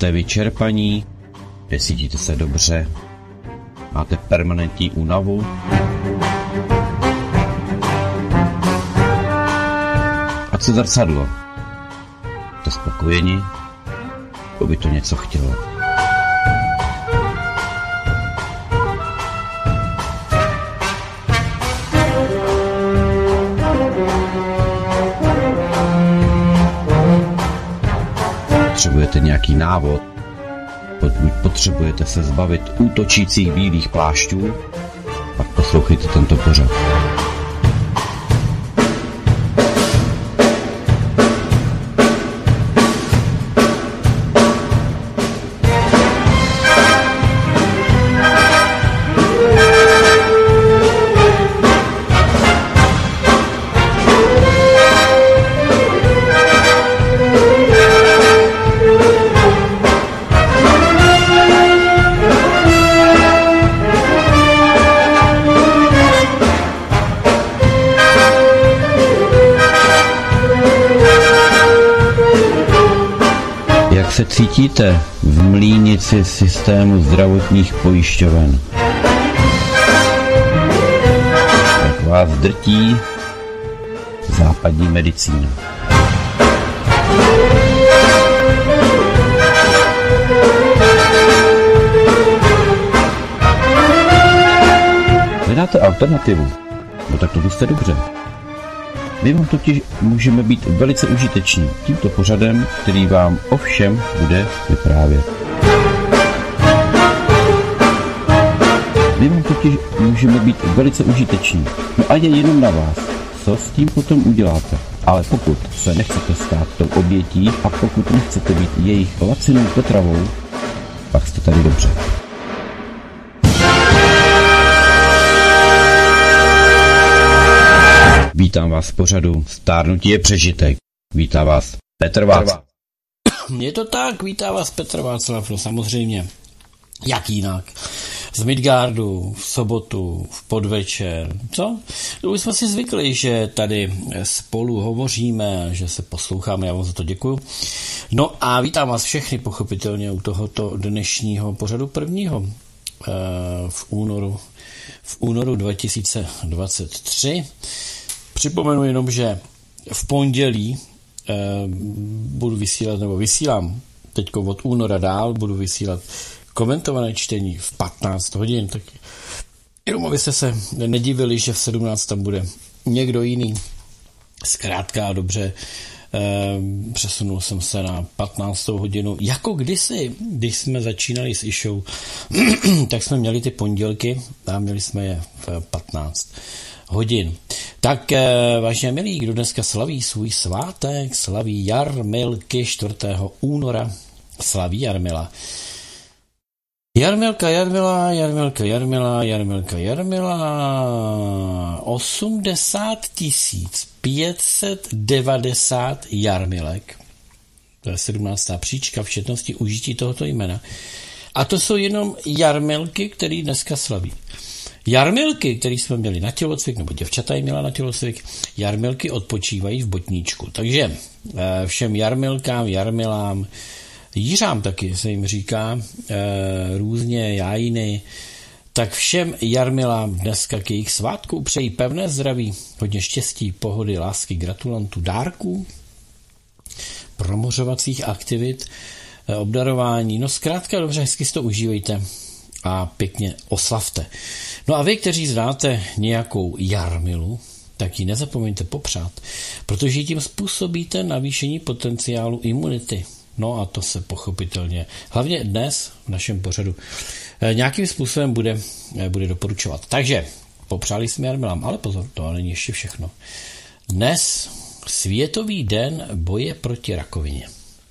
Jste vyčerpaní, necítíte se dobře, máte permanentní únavu. A co zrcadlo? Jste spokojeni? To by to něco chtělo. Potřebujete nějaký návod, pokud potřebujete se zbavit útočících bílých plášťů, pak poslouchejte tento pořad. Jak se cítíte v mlýnici systému zdravotních pojišťoven? Jak vás drtí západní medicína? Hledáte alternativu? No tak to jste dobře. My vám totiž můžeme být velice užiteční tímto pořadem, který vám o všem bude vyprávět. My vám totiž můžeme být velice užiteční. No a je jenom na vás, co s tím potom uděláte. Ale pokud se nechcete stát tou obětí a pokud nechcete být jejich lacinou potravou, pak jste tady dobře. Vítám vás v pořadu Stárnutí je přežitek. Vítá vás Petr Václav. Je to tak, vítá vás Petr Václav, no samozřejmě. Jak jinak? Z Midgardu, v sobotu, v podvečer, co? Už jsme si zvykli, že tady spolu hovoříme, že se posloucháme, já vám za to děkuju. No a vítám vás všechny pochopitelně u tohoto dnešního pořadu prvního v únoru 2023. Připomenu jenom, že v pondělí budu vysílat, nebo vysílám teďko od února dál, budu vysílat komentované čtení v 15 hodin, tak jenom abyste se nedivili, že v 17 tam bude někdo jiný. Zkrátka a dobře, přesunul jsem se na 15. hodinu. Jako kdysi, když jsme začínali s Išou, tak jsme měli ty pondělky a měli jsme je v 15 hodin. Tak vážně milí, kdo dneska slaví svůj svátek, slaví Jarmilky 4. února, slaví Jarmila. Jarmilka, 80 590 Jarmilek, to je 17. příčka v četnosti užití tohoto jména. A to jsou jenom Jarmilky, který dneska slaví. Jarmilky, který jsme měli na tělocvik, nebo děvčata měla na tělocvik, Jarmilky odpočívají v Botníčku. Takže všem Jarmilkám, Jarmilám, Jířám taky se jim říká, různě Jájiny, tak všem Jarmilám dneska k jejich svátku přeji pevné zdraví, hodně štěstí, pohody, lásky, gratulantů, dárků, promořovacích aktivit, obdarování. No zkrátka dobře, hezky si to užívejte a pěkně oslavte. No a vy, kteří znáte nějakou Jarmilu, tak ji nezapomeňte popřát, protože tím způsobíte navýšení potenciálu imunity. No a to se pochopitelně, hlavně dnes v našem pořadu, nějakým způsobem bude doporučovat. Takže popřáli jsme Jarmilám, ale pozor, to není ještě všechno. Dnes Světový den boje proti rakovině.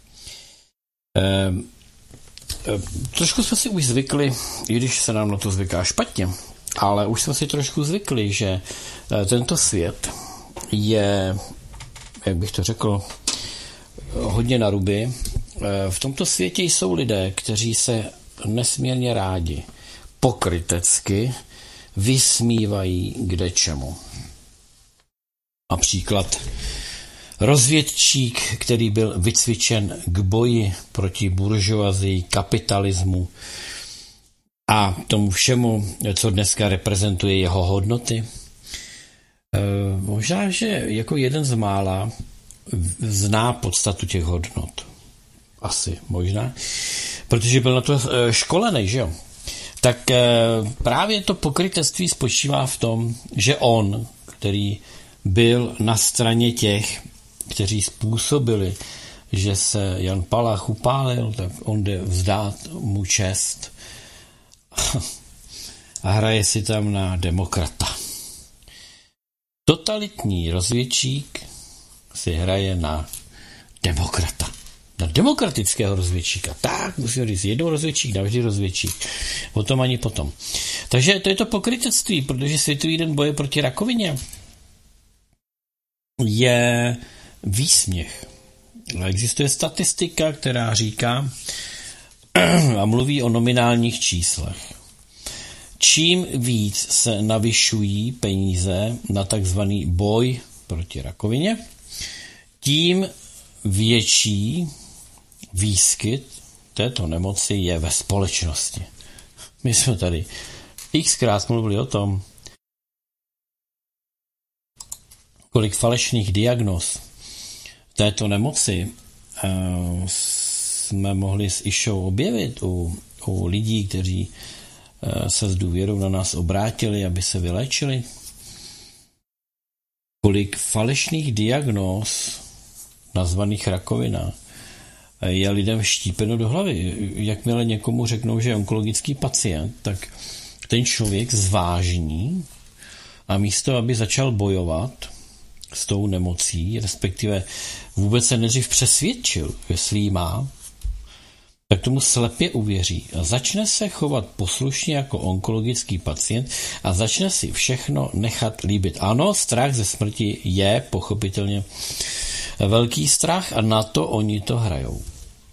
Trošku jsme si už zvykli, i když se nám na to zvyká špatně, ale už jsme si trošku zvykli, že tento svět je, jak bych to řekl, hodně na ruby. V tomto světě jsou lidé, kteří se nesmírně rádi, pokrytecky vysmívají kdečemu. Například rozvědčík, který byl vycvičen k boji proti buržoazii, kapitalismu a tomu všemu, co dneska reprezentuje jeho hodnoty. Možná, že jako jeden z mála zná podstatu těch hodnot. Asi, možná. Protože byl na to školený, že jo? Tak právě to pokrytectví spočívá v tom, že on, který byl na straně těch, kteří způsobili, že se Jan Palach upálil, tak on jde vzdát mu čest a hraje si tam na demokrata. Totalitní rozvědčík si hraje na demokrata. Na demokratického rozvědčíka. Tak, musím říct, jednou rozvědčík, navždy rozvědčík. Potom ani potom. Takže to je to pokrytectví, protože Světový den boje proti rakovině je výsměch. Existuje statistika, která říká a mluví o nominálních číslech. Čím víc se navyšují peníze na takzvaný boj proti rakovině, tím větší výskyt této nemoci je ve společnosti. My jsme tady xkrát mluvili o tom, kolik falešných diagnóz této nemoci jsme mohli s Išou objevit u lidí, kteří se s důvěrou na nás obrátili, aby se vyléčili. Kolik falešných diagnóz nazvaných rakovina je lidem štípeno do hlavy. Jakmile někomu řeknou, že je onkologický pacient, tak ten člověk zvážní a místo, aby začal bojovat s tou nemocí, respektive vůbec se nejdřív přesvědčil, jestli ji má, tak tomu slepě uvěří a začne se chovat poslušně jako onkologický pacient a začne si všechno nechat líbit. Ano, strach ze smrti je pochopitelně velký strach a na to oni to hrajou.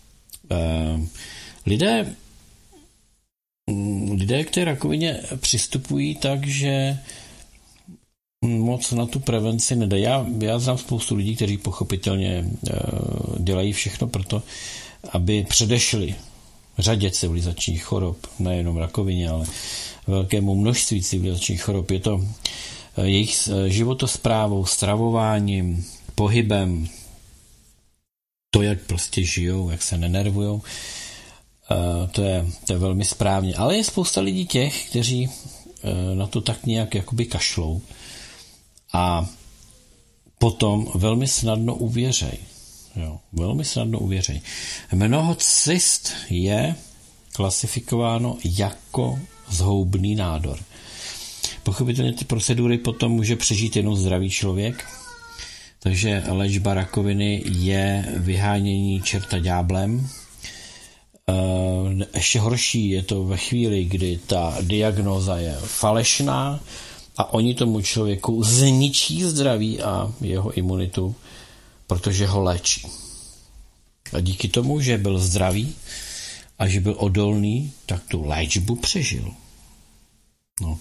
Lidé k té rakovině přistupují tak, že moc na tu prevenci nedají. Já znám spoustu lidí, kteří pochopitelně dělají všechno pro to, aby předešli řadě civilizačních chorob, nejenom rakovině, ale velkému množství civilizačních chorob. Je to jejich životosprávou, stravováním, pohybem, to, jak prostě žijou, jak se nenervujou, to je velmi správně. Ale je spousta lidí těch, kteří na to tak nějak jakoby kašlou a potom velmi snadno uvěřej. Jo, velmi snadno uvěřej. Mnoho cyst je klasifikováno jako zhoubný nádor. Pochopitelně ty procedury potom může přežít jenom zdravý člověk, takže léčba rakoviny je vyhánění čerta ďáblem. Ještě horší je to ve chvíli, kdy ta diagnóza je falešná a oni tomu člověku zničí zdraví a jeho imunitu, protože ho léčí. A díky tomu, že byl zdravý a že byl odolný, tak tu léčbu přežil. No.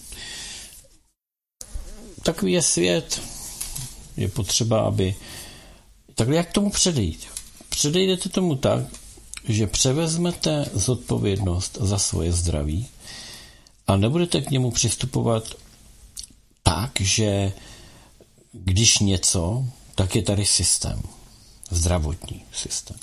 Takový je svět. Je potřeba, aby... Takhle jak tomu předejít? Předejdete tomu tak, že převezmete zodpovědnost za svoje zdraví a nebudete k němu přistupovat tak, že když něco, tak je tady systém. Zdravotní systém.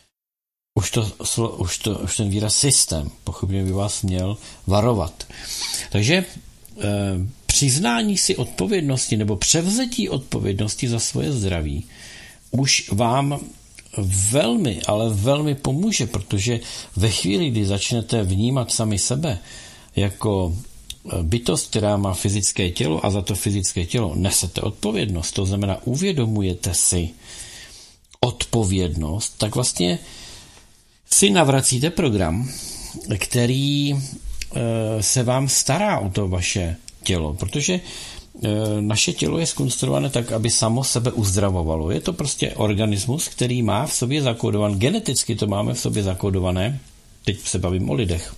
Už ten výraz systém, pochopně by vás měl varovat. Takže přiznání si odpovědnosti nebo převzetí odpovědnosti za svoje zdraví už vám velmi, ale velmi pomůže, protože ve chvíli, kdy začnete vnímat sami sebe jako bytost, která má fyzické tělo a za to fyzické tělo nesete odpovědnost, to znamená uvědomujete si odpovědnost, tak vlastně si navracíte program, který se vám stará o to vaše tělo, protože naše tělo je zkonstruované tak, aby samo sebe uzdravovalo. Je to prostě organismus, který má v sobě zakódovan, geneticky to máme v sobě zakódované, teď se bavím o lidech,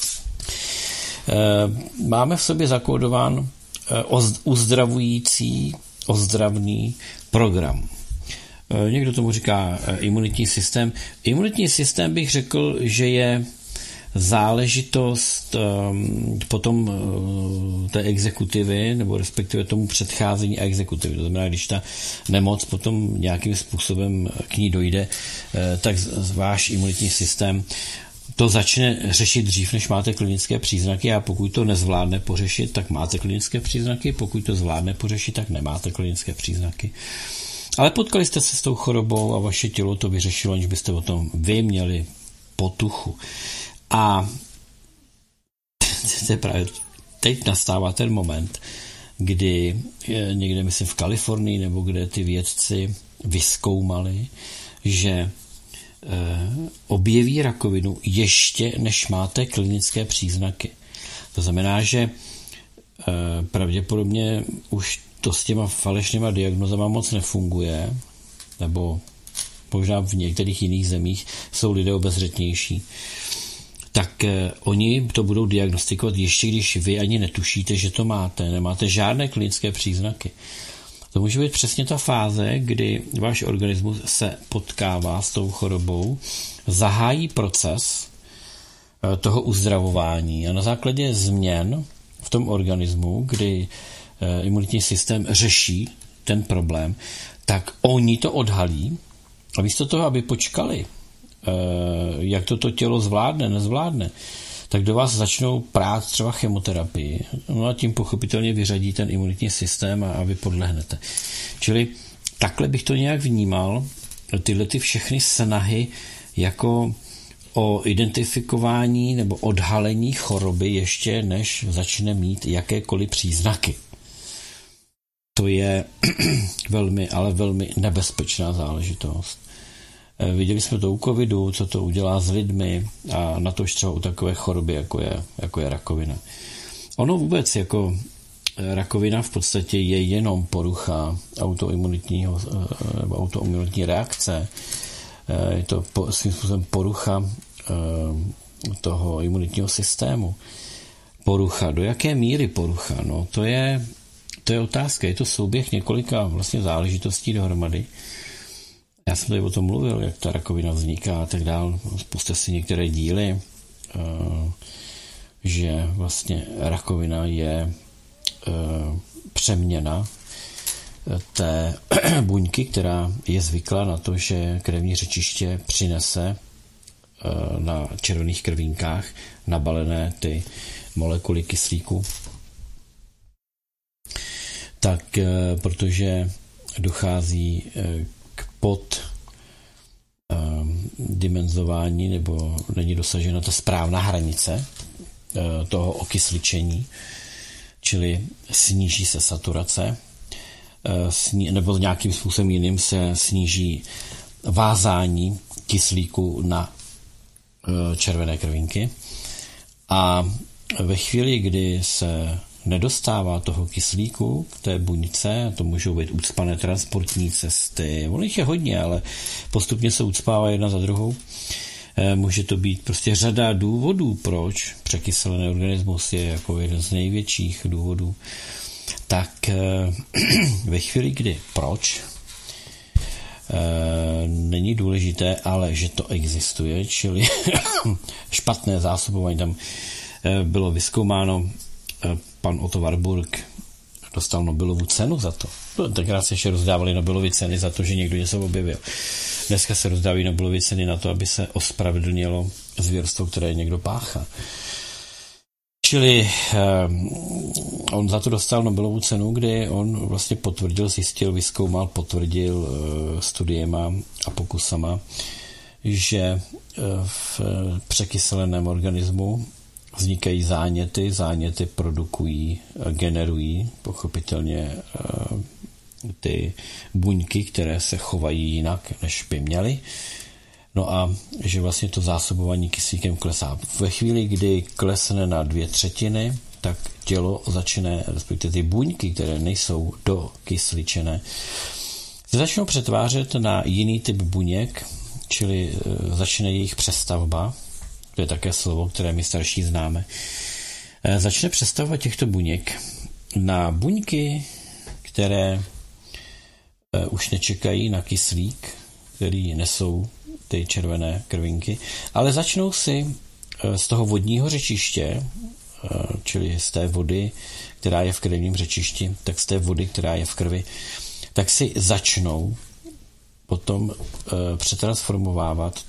máme v sobě zakódován uzdravující, ozdravný program. Někdo tomu říká imunitní systém. Imunitní systém bych řekl, že je záležitost potom té exekutivy, nebo respektive tomu předcházení a exekutivy. To znamená, když ta nemoc potom nějakým způsobem k ní dojde, tak váš imunitní systém to začne řešit dřív, než máte klinické příznaky, a pokud to nezvládne pořešit, tak máte klinické příznaky, pokud to zvládne pořešit, tak nemáte klinické příznaky. Ale potkali jste se s tou chorobou a vaše tělo to vyřešilo, aniž byste o tom vy měli potuchu. A právě teď nastává ten moment, kdy někde, myslím v Kalifornii, nebo kde ty vědci vyzkoumali, že objeví rakovinu ještě než máte klinické příznaky. To znamená, že pravděpodobně už to s těma falešnýma diagnozama moc nefunguje, nebo možná v některých jiných zemích jsou lidé obezřetnější, tak oni to budou diagnostikovat ještě, když vy ani netušíte, že to máte. Nemáte žádné klinické příznaky. To může být přesně ta fáze, kdy váš organismus se potkává s tou chorobou, zahájí proces toho uzdravování a na základě změn v tom organismu, kdy imunitní systém řeší ten problém, tak oni to odhalí a místo toho, aby počkali, jak to tělo zvládne, nezvládne, tak do vás začnou prát třeba chemoterapii. No a tím pochopitelně vyřadí ten imunitní systém a vy podlehnete. Čili takhle bych to nějak vnímal, tyhle ty všechny snahy jako o identifikování nebo odhalení choroby ještě než začne mít jakékoliv příznaky. To je velmi, ale velmi nebezpečná záležitost. Viděli jsme to u covidu, co to udělá s lidmi a na to už třeba u takové choroby, jako je rakovina. Ono vůbec jako rakovina v podstatě je jenom porucha autoimunitní reakce. Je to svým způsobem porucha toho imunitního systému. Porucha. Do jaké míry porucha? No, to je otázka. Je to souběh několika vlastně záležitostí dohromady. Já jsem tady o tom mluvil, jak ta rakovina vzniká a tak dál. Spusťte si některé díly, že vlastně rakovina je přeměna té buňky, která je zvyklá na to, že krevní řečiště přinese na červených krvinkách nabalené ty molekuly kyslíku. Tak protože dochází k poddimenzování nebo není dosažena ta správná hranice toho okysličení, čili sníží se saturace, nebo nějakým způsobem jiným se sníží vázání kyslíku na červené krvinky. A ve chvíli, kdy se nedostává toho kyslíku k té buňce, to můžou být ucpané transportní cesty, ono jich je hodně, ale postupně se ucpává jedna za druhou. Může to být prostě řada důvodů, proč překyselený organismus je jako jeden z největších důvodů. Tak ve chvíli, kdy proč, není důležité, ale že to existuje, čili špatné zásobování. Tam bylo vyzkoumáno, pan Otto Warburg dostal Nobelovu cenu za to. Tenkrát se ještě rozdávali Nobelovy ceny za to, že někdo něco objevil. Dneska se rozdávají Nobelovy ceny na to, aby se ospravedlnilo zvěrstvo, které někdo páchá. Čili on za to dostal Nobelovu cenu, kdy on vlastně potvrdil, zjistil, vyzkoumal, potvrdil studiema a pokusama, že v překyseleném organismu vznikají záněty produkují, generují pochopitelně ty buňky, které se chovají jinak, než by měly. No a že vlastně to zásobování kyslíkem klesá. Ve chvíli, kdy klesne na 2/3, tak tělo začne, respektive ty buňky, které nejsou dokysličené, se začnou přetvářet na jiný typ buněk, čili začne jejich přestavba. To je také slovo, které my starší známe. Začne přestavovat těchto buněk na buňky, které už nečekají na kyslík, který nesou ty červené krvinky, ale začnou si z toho vodního řečiště, čili z té vody, která je v krevním řečišti, tak z té vody, která je v krvi, tak si začnou potom přetransformovávat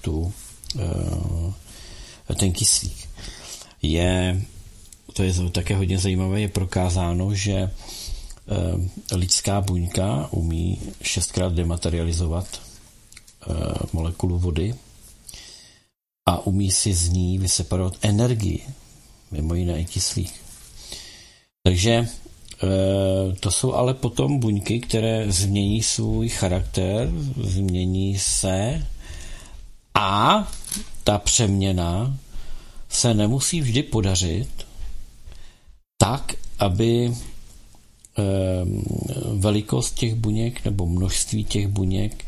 ten kyslík. To je také hodně zajímavé, je prokázáno, že lidská buňka umí 6krát dematerializovat molekulu vody a umí si z ní vyseparovat energii, mimo jiné i kyslík. Takže to jsou ale potom buňky, které změní svůj charakter, změní se a ta přeměna se nemusí vždy podařit tak, aby velikost těch buněk nebo množství těch buněk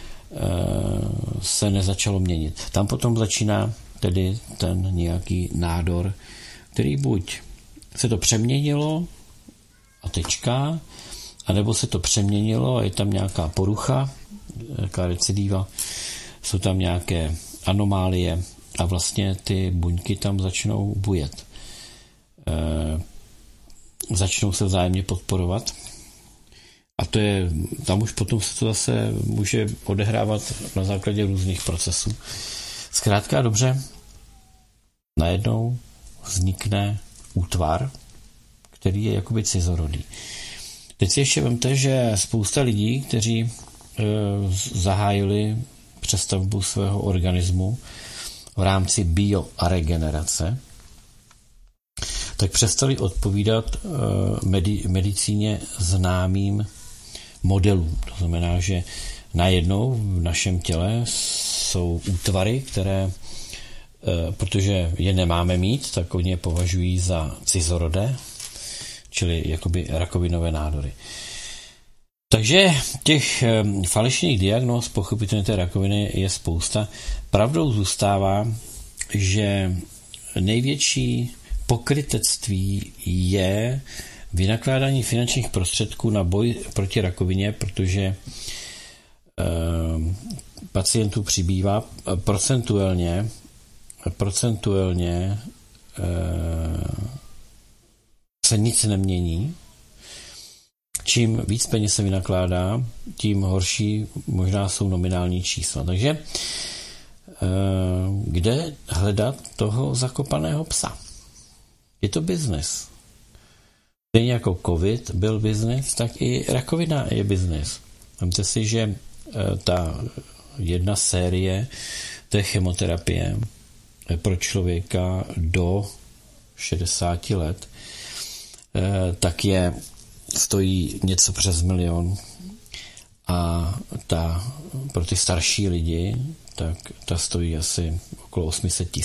se nezačalo měnit. Tam potom začíná tedy ten nějaký nádor, který buď se to přeměnilo a tečka, anebo se to přeměnilo a je tam nějaká porucha, nějaká recidiva, jsou tam nějaké anomálie a vlastně ty buňky tam začnou bujet. Začnou se vzájemně podporovat a tam už potom se to zase může odehrávat na základě různých procesů. Zkrátka dobře, najednou vznikne útvar, který je jakoby cizorodý. Teď si ještě vemte, že spousta lidí, kteří zahájili přestavbu svého organismu v rámci bioregenerace, tak přestali odpovídat medicíně známým modelům. To znamená, že najednou v našem těle jsou útvary, které, protože je nemáme mít, tak oni je považují za cizorodé, čili jakoby rakovinové nádory. Takže těch falešných diagnóz pochopitelně té rakoviny je spousta. Pravdou zůstává, že největší pokrytectví je vynakládání finančních prostředků na boj proti rakovině, protože pacientů přibývá procentuálně se nic nemění. Čím víc peněz se vynakládá, tím horší možná jsou nominální čísla. Takže kde hledat toho zakopaného psa? Je to biznes. Stejně jako covid byl biznes, tak i rakovina je biznes. Vemte si, že ta jedna série té chemoterapie pro člověka do 60 let tak stojí něco přes 1 milion a pro ty starší lidi tak ta stojí asi okolo 800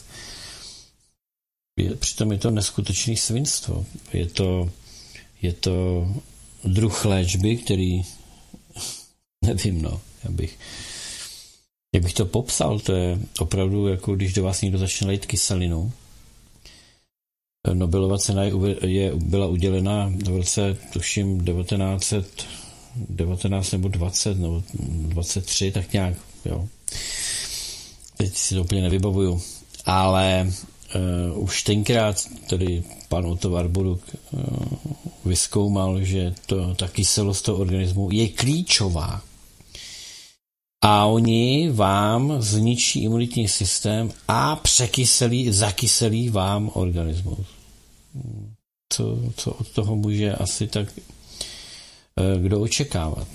000. Přitom je to neskutečné svinstvo. Je to druh léčby, který nevím, jak bych to popsal, to je opravdu jako když do vás někdo začne lejt kyselinu. Nobelova cena byla udělena v roce, tuším, 19 nebo 20 nebo 23, tak nějak, jo. Teď si to úplně nevybavuju. Ale už tenkrát tady pan Otto Warburg vyzkoumal, že ta kyselost toho organismu je klíčová. A oni vám zničí imunitní systém a zakyselí vám organismus. Co od toho může asi tak kdo očekávat?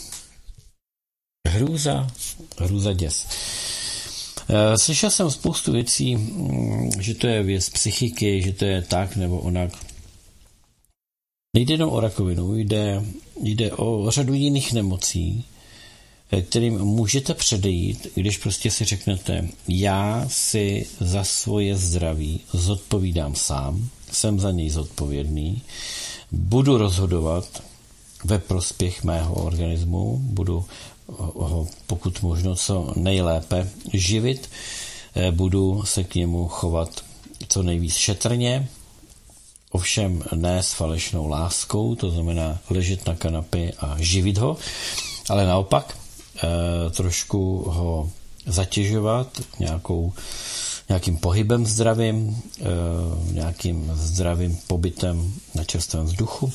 Hrůza děs. Slyšel jsem spoustu věcí, že to je věc psychiky, že to je tak nebo onak. Nejde jenom o rakovinu, jde o řadu jiných nemocí, kterým můžete předejít, když prostě si řeknete, já si za svoje zdraví zodpovídám sám, jsem za něj zodpovědný, budu rozhodovat ve prospěch mého organismu, budu ho pokud možno co nejlépe živit, budu se k němu chovat co nejvíc šetrně ovšem ne s falešnou láskou, to znamená ležet na kanapě a živit ho, ale naopak trošku ho zatěžovat nějakým pohybem zdravým, nějakým zdravým pobytem na čerstvém vzduchu,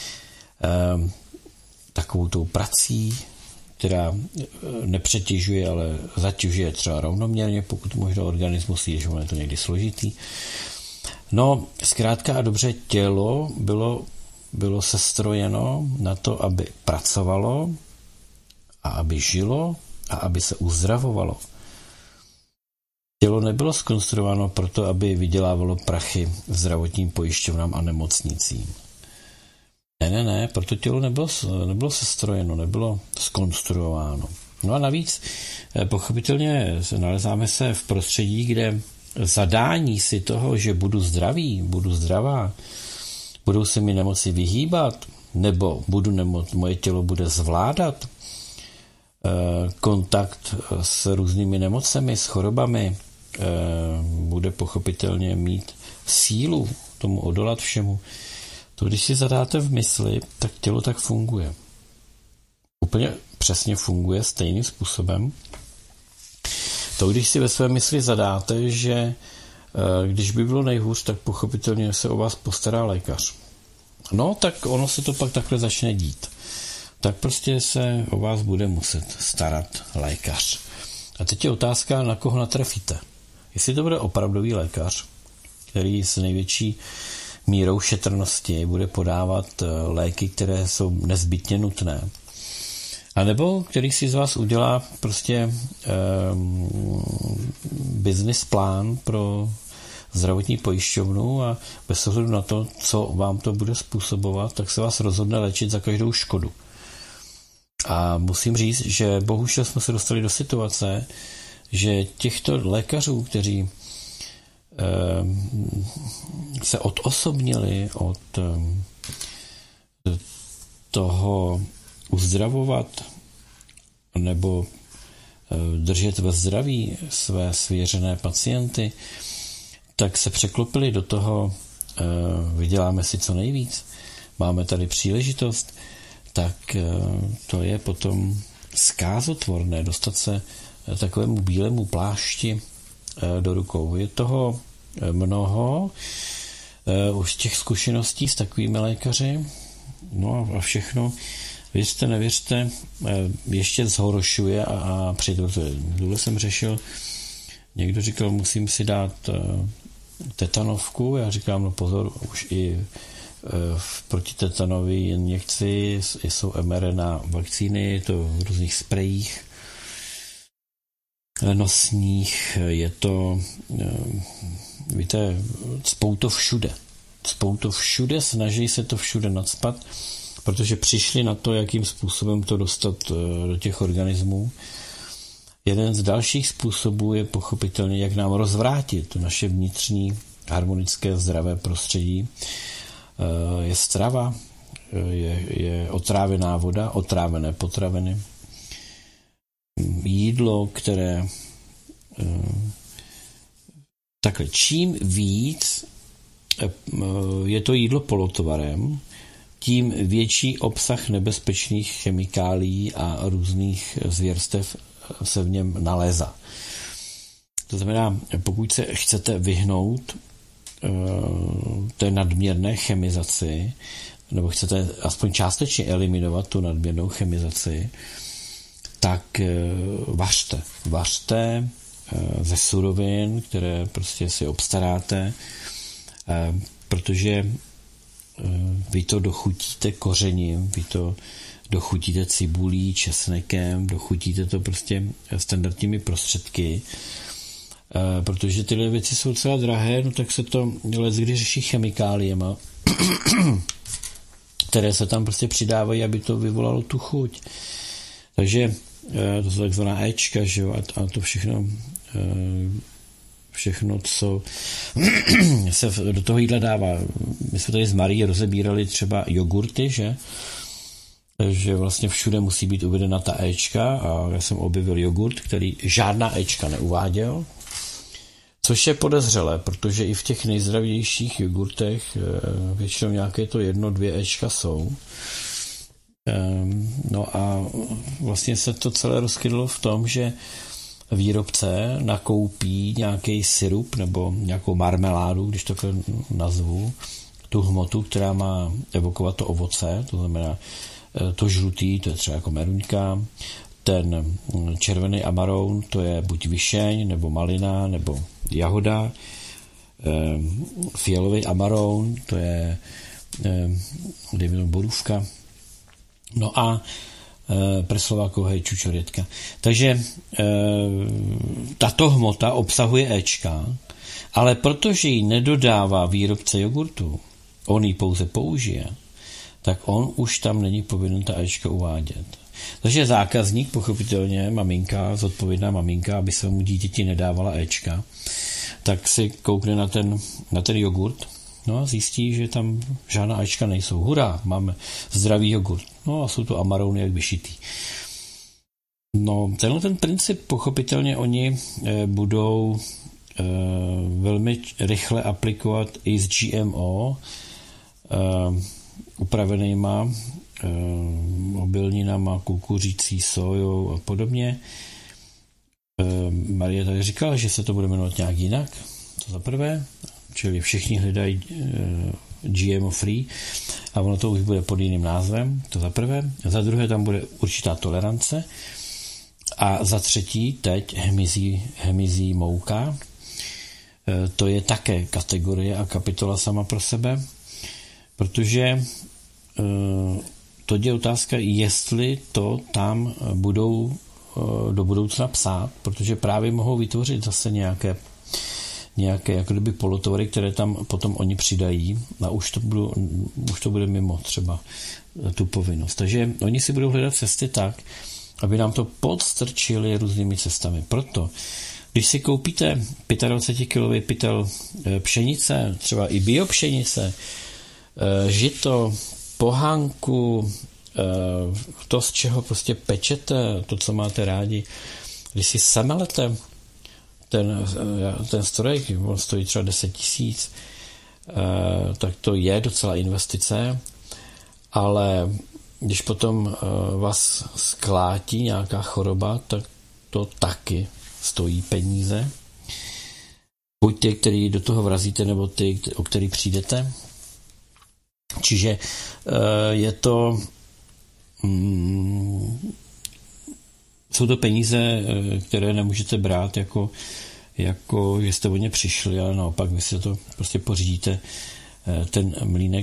takovou tou prací, která nepřetěžuje, ale zatěžuje třeba rovnoměrně, pokud možno organismus, je to někdy složitý. No, zkrátka a dobře, tělo bylo sestrojeno na to, aby pracovalo a aby žilo a aby se uzdravovalo. Tělo nebylo zkonstruováno proto, aby vydělávalo prachy zdravotním pojišťovnám a nemocnicím. Ne, proto tělo nebylo sestrojeno, nebylo zkonstruováno. No a navíc, pochopitelně nalezáme se v prostředí, kde zadání si toho, že budu zdravý, budu zdravá, budou se mi nemoci vyhýbat, nebo moje tělo bude zvládat kontakt s různými nemocemi, s chorobami, bude pochopitelně mít sílu tomu odolat všemu. To, když si zadáte v mysli, tak tělo tak funguje. Úplně přesně funguje stejným způsobem. To, když si ve své mysli zadáte, že když by bylo nejhůř, tak pochopitelně se o vás postará lékař. No, tak ono se to pak takhle začne dít. Tak prostě se o vás bude muset starat lékař. A teď je otázka, na koho natrefíte. Jestli to bude opravdový lékař, který s největší mírou šetrnosti bude podávat léky, které jsou nezbytně nutné. A nebo který si z vás udělá prostě business plán pro zdravotní pojišťovnu a bez ohledu na to, co vám to bude způsobovat, tak se vás rozhodne léčit za každou škodu. A musím říct, že bohužel jsme se dostali do situace, že těchto lékařů, kteří se odosobnili od toho uzdravovat nebo držet ve zdraví své svěřené pacienty, tak se překlopili do toho, vyděláme si co nejvíc, máme tady příležitost, tak to je potom zkázotvorné dostat se takovému bílému plášti do rukou. Je toho mnoho už těch zkušeností s takovými lékaři, no a všechno, věřte, nevěřte, ještě zhoršuje a přitvrzuje. Důle jsem řešil, někdo říkal, musím si dát tetanovku, já říkám, no pozor, už i v protitetanové injekci jsou mRNA vakcíny, to v různých sprejích nosních, je to, víte, cpou to všude, snaží se to všude nacpat, protože přišli na to, jakým způsobem to dostat do těch organismů. Jeden z dalších způsobů je pochopitelně, jak nám rozvrátit naše vnitřní harmonické zdravé prostředí. Je strava, je otrávená voda, otrávené potraviny, jídlo, které takhle, čím víc je to jídlo polotovarem, tím větší obsah nebezpečných chemikálií a různých zvěrstev se v něm nalézá. To znamená, pokud se chcete vyhnout té nadměrné chemizaci, nebo chcete aspoň částečně eliminovat tu nadměrnou chemizaci, tak vařte ze surovin, které prostě si obstaráte, protože vy to dochutíte kořením, vy to dochutíte cibulí, česnekem, dochutíte to prostě standardními prostředky, protože tyhle věci jsou celá drahé, no tak se to leckdy řeší chemikáliema, které se tam prostě přidávají, aby to vyvolalo tu chuť. Takže to jsou takzvaná éčka, že jo, a to všechno, co se do toho jídla dává. My jsme tady s Marí rozebírali třeba jogurty, že vlastně všude musí být uvedena ta éčka a já jsem objevil jogurt, který žádná éčka neuváděl, Což je podezřelé, protože i v těch nejzdravějších jogurtech většinou nějaké to 1-2 Ečka jsou. No a vlastně se to celé rozkydlo v tom, že výrobce nakoupí nějaký sirup nebo nějakou marmeládu, když to nazvu, tu hmotu, která má evokovat to ovoce, to znamená to žlutý, to je třeba jako meruňka, ten červený amaroun, to je buď višeň, nebo malina, nebo jahoda, fialový amaroun, to je dejme tomu borůvka, no a preslová kouhej čučorětka. Takže tato hmota obsahuje Ečka, ale protože ji nedodává výrobce jogurtu, on ji pouze použije, tak on už tam není povinen ta Ečka uvádět. Takže zákazník, pochopitelně maminka, zodpovědná maminka, aby svému dítěti nedávala Ečka, tak si koukne na ten jogurt, no a zjistí, že tam žádná Ečka nejsou. Hurá, máme zdravý jogurt. No a jsou to amarouny jak vyšitý. No, ten princip pochopitelně oni budou velmi rychle aplikovat i s GMO upravenýma obilninama, kukuřicí, sojou a podobně. Marie tady říkala, že se to bude jmenovat nějak jinak, to za prvé, čili všichni hledají GMO free a ono to už bude pod jiným názvem, to za prvé. Za druhé tam bude určitá tolerance a za třetí teď hmyzí mouka, to je také kategorie a kapitola sama pro sebe, protože to je otázka, jestli to tam budou do budoucna psát, protože právě mohou vytvořit zase nějaké jako kdyby polotovary, které tam potom oni přidají a už to bude mimo třeba tu povinnost. Takže oni si budou hledat cesty tak, aby nám to podstrčili různými cestami. Proto, když si koupíte 25-kilový pytel pšenice, třeba i biopšenice, žito, pohánku, to, z čeho prostě pečete, to, co máte rádi, když si semelete ten strojek, on stojí třeba 10 000, tak to je docela investice, ale když potom vás sklátí nějaká choroba, tak to taky stojí peníze. Buď ty, který do toho vrazíte, nebo ty, o který přijdete. Čiže je to jsou to peníze, které nemůžete brát jako že jste o ně přišli, ale naopak vy si to prostě pořídíte ten mlýnek.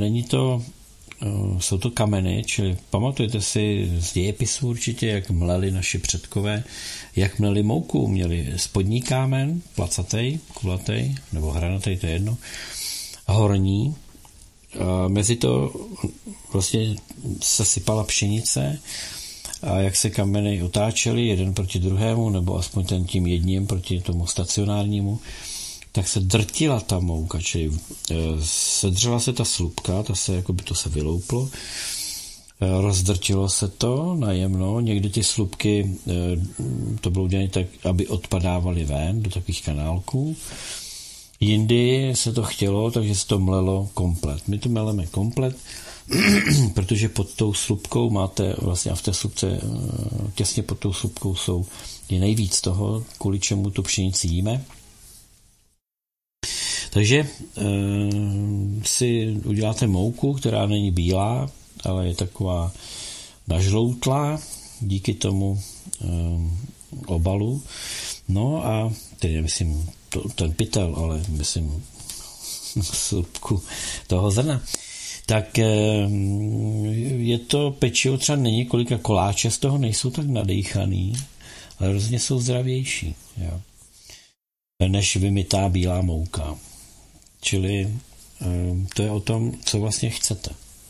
Jsou to kameny, čili pamatujete si z dějepisu určitě, jak mleli naši předkové, jak mleli mouku. Měli spodní kámen, placatej, kulatej, nebo hranatej, to je jedno, horní. Mezi to vlastně se sypala pšenice a jak se kameny otáčely jeden proti druhému, nebo aspoň tím jedním proti tomu stacionárnímu, tak se drtila ta mouka, čili sedřela se ta slupka, to se vylouplo, rozdrtilo se to najemno, někdy ty slupky, to bylo udělané tak, aby odpadávaly ven do takových kanálků, jindy se to chtělo, takže se to mlelo komplet. My to meleme komplet, protože pod tou slupkou máte, vlastně a v té slupce, těsně pod tou slupkou je nejvíc toho, kvůli čemu tu pšenici jíme. Takže si uděláte mouku, která není bílá, ale je taková nažloutlá díky tomu obalu. No a tedy nemyslím ten pytel, ale myslím slupku toho zrna. Tak je to pečivo, třeba není kolika koláče, z toho nejsou tak nadejchaný, ale rozhodně jsou zdravější, jo, než vymytá bílá mouka. Čili to je o tom, co vlastně chcete.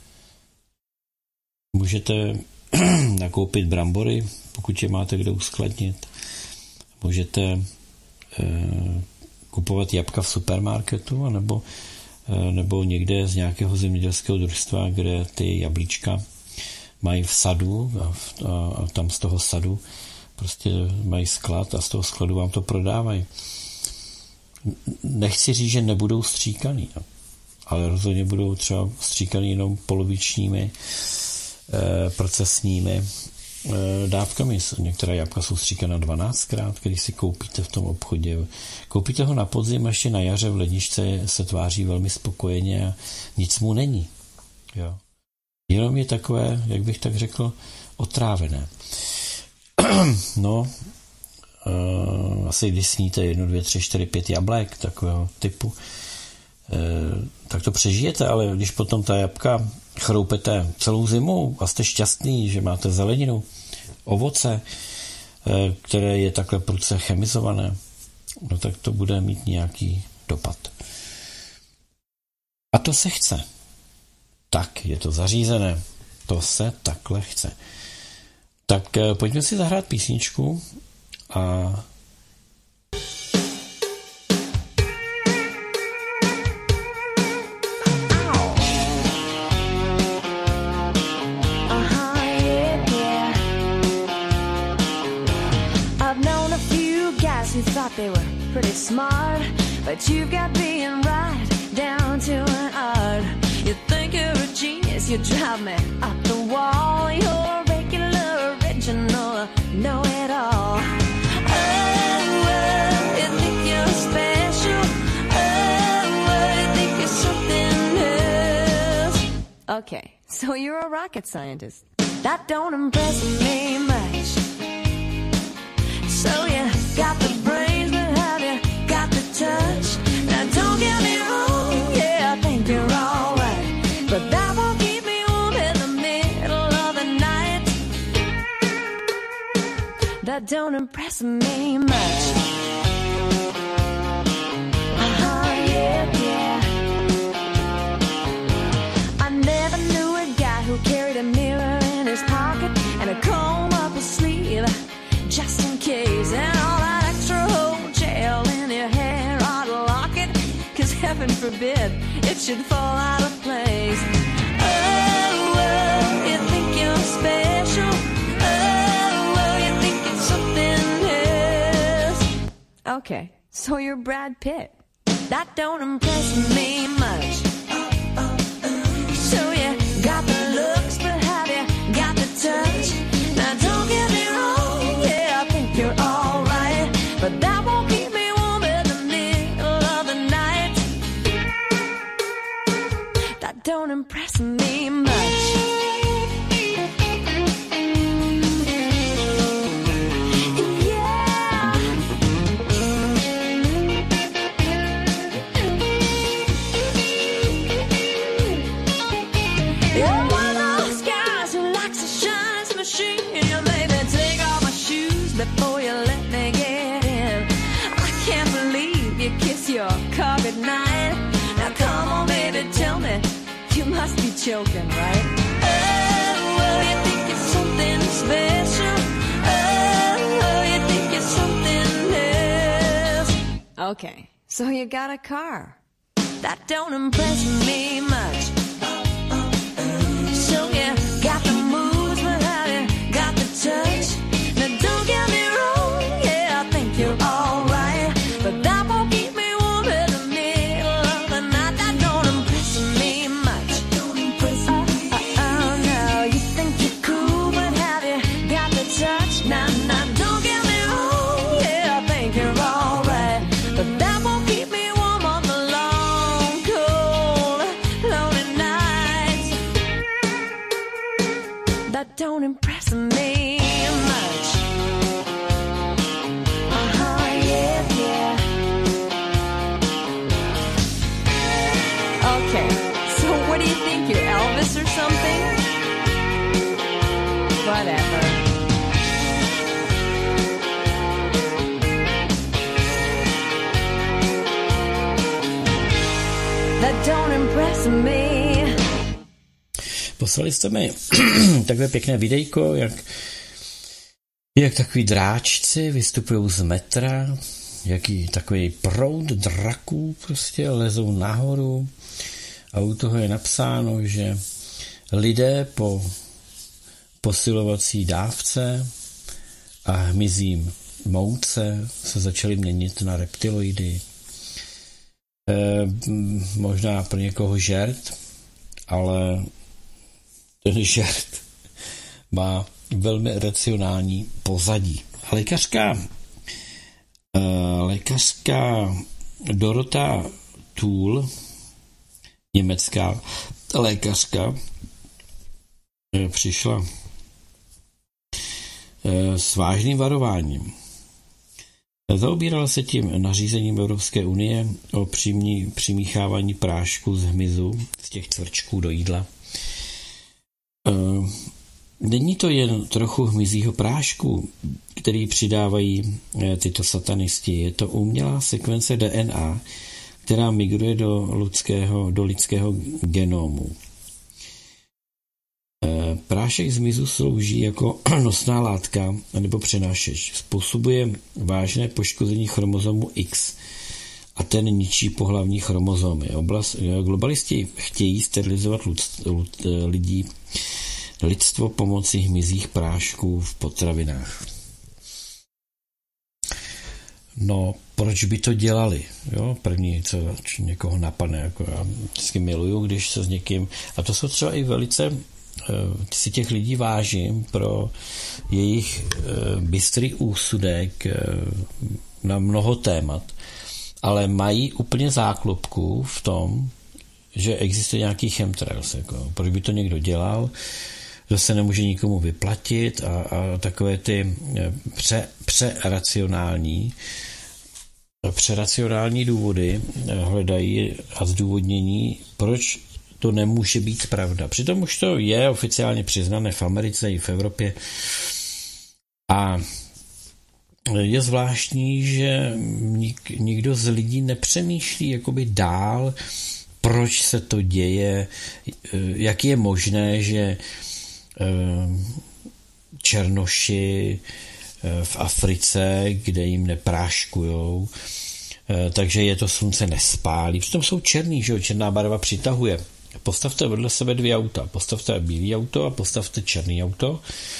Můžete nakoupit brambory, pokud je máte kde uskladnit. Můžete kupovat jablka v supermarketu, nebo někde z nějakého zemědělského družstva, kde ty jablíčka mají v sadu a tam z toho sadu prostě mají sklad a z toho skladu vám to prodávají. nechci říct, že nebudou stříkaný, ale rozhodně budou třeba stříkaný jenom polovičními procesními dávkami. Některá jablka jsou stříkaná 12krát, když si koupíte v tom obchodě. Koupíte ho na podzim a ještě na jaře v ledničce se tváří velmi spokojeně a nic mu není. Jo. Jenom je takové, jak bych tak řekl, otrávené. No, asi když sníte 1, 2, 3, 4, 5 jablek takového typu, tak to přežijete, ale když potom ta jablka chroupete celou zimu a jste šťastný, že máte zeleninu, ovoce, které je takhle prudce chemizované, no tak to bude mít nějaký dopad. A to se chce. Tak, je to zařízené. To se takhle chce. Tak pojďme si zahrát písničku a they were pretty smart, but you got being right down to an art. You think you're a genius, you drive me up the wall. You're a regular, original, know-it-all. Oh, you think you're special. Oh, you think you're something else. Okay, so you're a rocket scientist. That don't impress me much. So you got the brains, but have you got the touch? Now don't get me wrong, yeah, I think you're alright, but that won't keep me warm in the middle of the night. That don't impress me much. Yeah, yeah. I never knew a guy who carried a mirror in his pocket and a comb up his sleeve, just in case, and all that extra whole gel in your hair ought to lock it, 'cause heaven forbid it should fall out of place. Oh, oh, you think you're special. Oh, oh, you think it's something else. Okay, so you're Brad Pitt. That don't impress me much. So you got the looks, but have you got the touch? Now don't get me wrong, yeah, I think you're alright, but that won't keep me warm in the middle of the night. That don't impress me much. You're one of those guys who likes to shine some machine. You maybe take off my shoes before you let me get in. I can't believe you kiss your car goodnight. Now come on, baby, tell me, you must be joking, right? Oh, oh, you think it's something special. Oh, oh, you think it's something else. Okay, so you got a car. That don't impress me much. So you got the moves, but have you got the touch? Now don't get me wrong, yeah, I think you're alright, but that won't keep me warm in the middle of the night. That don't impress me much. Oh, no, you think you're cool, but have you got the touch? Now, don't get me wrong, yeah, I think you're alright, but that won't keep me warm on the long, cold, lonely nights. That don't impress me much. Yeah, yeah. Okay, so what do you think, you're Elvis or something? Whatever. That don't impress me. Poslali jste mi takové pěkné videjko, jak takový dráčci vystupují z metra, jaký takový proud draků prostě lezou nahoru a u toho je napsáno, že lidé po posilovací dávce a hmyzím mouce se začali měnit na reptiloidy Možná pro někoho žert, ale ten žert má velmi racionální pozadí. Lékařka Dorota Thul, německá lékařka, přišla s vážným varováním. Zaobírala se tím nařízením Evropské unie o přimíchávání prášku z hmyzu, z těch cvrčků do jídla. Není to jen trochu hmyzího prášku, který přidávají tyto satanisti. Je to umělá sekvence DNA, která migruje do lidského genomu. Prášek z hmyzu slouží jako nosná látka nebo přenášeč. Způsobuje vážné poškození chromozomu X a ten ničí pohlavní chromozomy. Globalisti chtějí sterilizovat lidstvo pomocí hmyzích prášků v potravinách. No, proč by to dělali? Jo, první, co někoho napadne, jako já vždycky miluju, když se s někým, a to jsou třeba i velice, si těch lidí vážím pro jejich bystrý úsudek na mnoho témat, ale mají úplně záklopku v tom, že existuje nějaký chemtrails. Jako, proč by to někdo dělal, že se nemůže nikomu vyplatit a takové ty přeracionální důvody hledají a zdůvodnění, proč to nemůže být pravda. Přitom už to je oficiálně přiznané v Americe i v Evropě. A je zvláštní, že nikdo z lidí nepřemýšlí jakoby dál, proč se to děje, jak je možné, že černoši v Africe, kde jim nepráškujou, takže je to slunce nespálí. Přitom jsou černý, že jo? Černá barva přitahuje. Postavte vedle sebe 2 auta. Postavte bílý auto a postavte černý auto.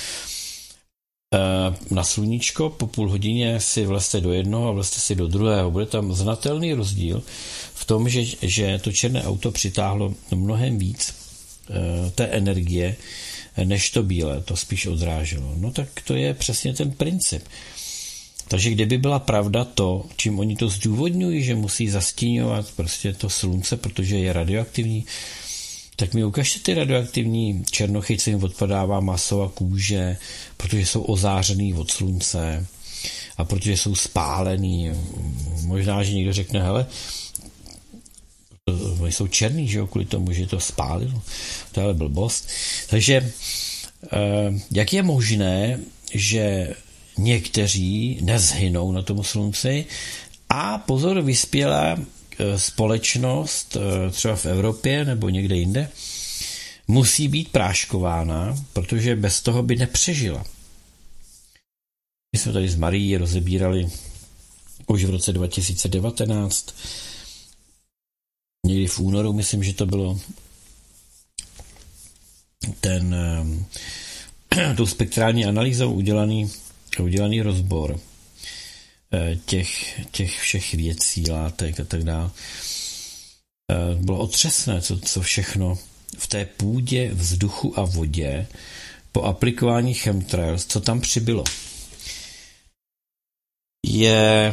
Na sluníčko po půl hodině si vlezte do jednoho a vlezte si do druhého. Bude tam znatelný rozdíl v tom, že to černé auto přitáhlo mnohem víc té energie, než to bílé. To spíš odráželo. No tak to je přesně ten princip. Takže kdyby byla pravda to, čím oni to zdůvodňují, že musí zastíňovat prostě to slunce, protože je radioaktivní, tak mi ukažte ty radioaktivní černochy, co jim odpadává maso a kůže, protože jsou ozářený od slunce a protože jsou spálený. Možná, že někdo řekne, hele, oni jsou černý, že jo, kvůli tomu, že to spálilo. To je blbost. Takže jak je možné, že někteří nezhynou na tom slunci a pozor, vyspělá společnost třeba v Evropě nebo někde jinde musí být práškována, protože bez toho by nepřežila. My jsme tady s Marií rozebírali už v roce 2019, někdy v únoru, myslím, že to bylo tou spektrální analýzou udělaný rozbor těch všech věcí, látek a tak dále. Bylo otřesné, co všechno v té půdě, vzduchu a vodě po aplikování chemtrails, co tam přibylo. Je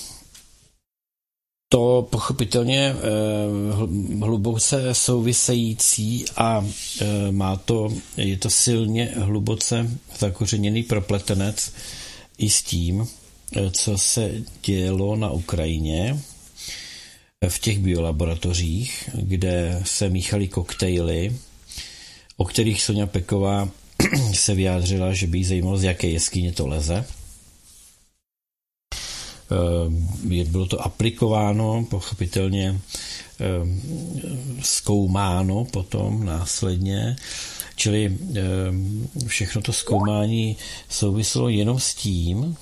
to pochopitelně hluboce související a je to silně hluboce zakořeněný propletenec i s tím, co se dělo na Ukrajině v těch biolaboratořích, kde se míchaly koktejly, o kterých Soňa Peková se vyjádřila, že by jí zajímalo, z jaké jeskyně to leze. Bylo to aplikováno, pochopitelně zkoumáno potom následně, čili všechno to zkoumání souviselo jenom s tím,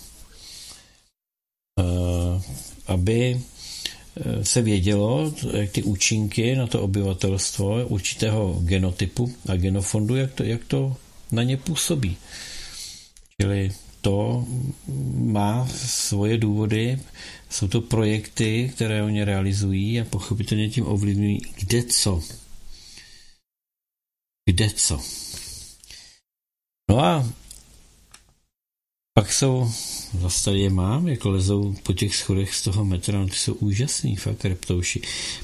aby se vědělo, jak ty účinky na to obyvatelstvo určitého genotypu a genofondu, jak to na ně působí. Čili to má svoje důvody, jsou to projekty, které oni realizují a pochopitelně tím ovlivňují kde co. No a pak jsou, zase tady je mám, jako lezou po těch schodech z toho metra, ty jsou úžasný, fakt reptouši.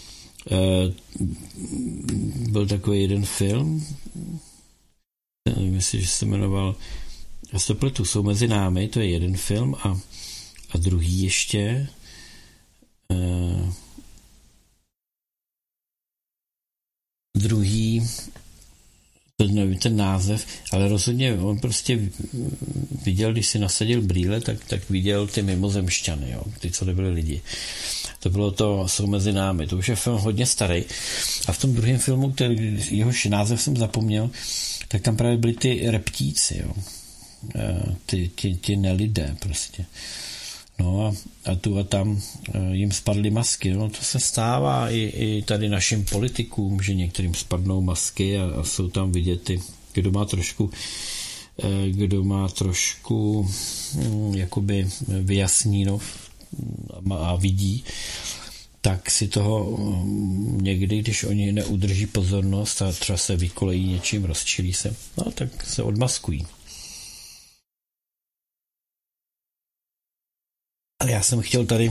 Byl takový jeden film, myslím, že se jmenoval Stopletu jsou mezi námi, to je jeden film a druhý ještě druhý nevím ten název, ale rozhodně on prostě viděl, když si nasadil brýle, tak viděl ty mimozemšťany, jo, ty, co nebyli lidi. To bylo to Jsou mezi námi, to už je film hodně starý. A v tom druhém filmu, jehož název jsem zapomněl, tak tam právě byli ty reptíci, jo. Ti nelidé prostě. No a tu a tam jim spadly masky. No to se stává i tady našim politikům, že některým spadnou masky a jsou tam vidět ty, kdo má trošku jakoby vyjasníno a vidí, tak si toho někdy, když oni neudrží pozornost a třeba se vykolejí něčím, rozčilí se, no tak se odmaskují. Ale já jsem chtěl tady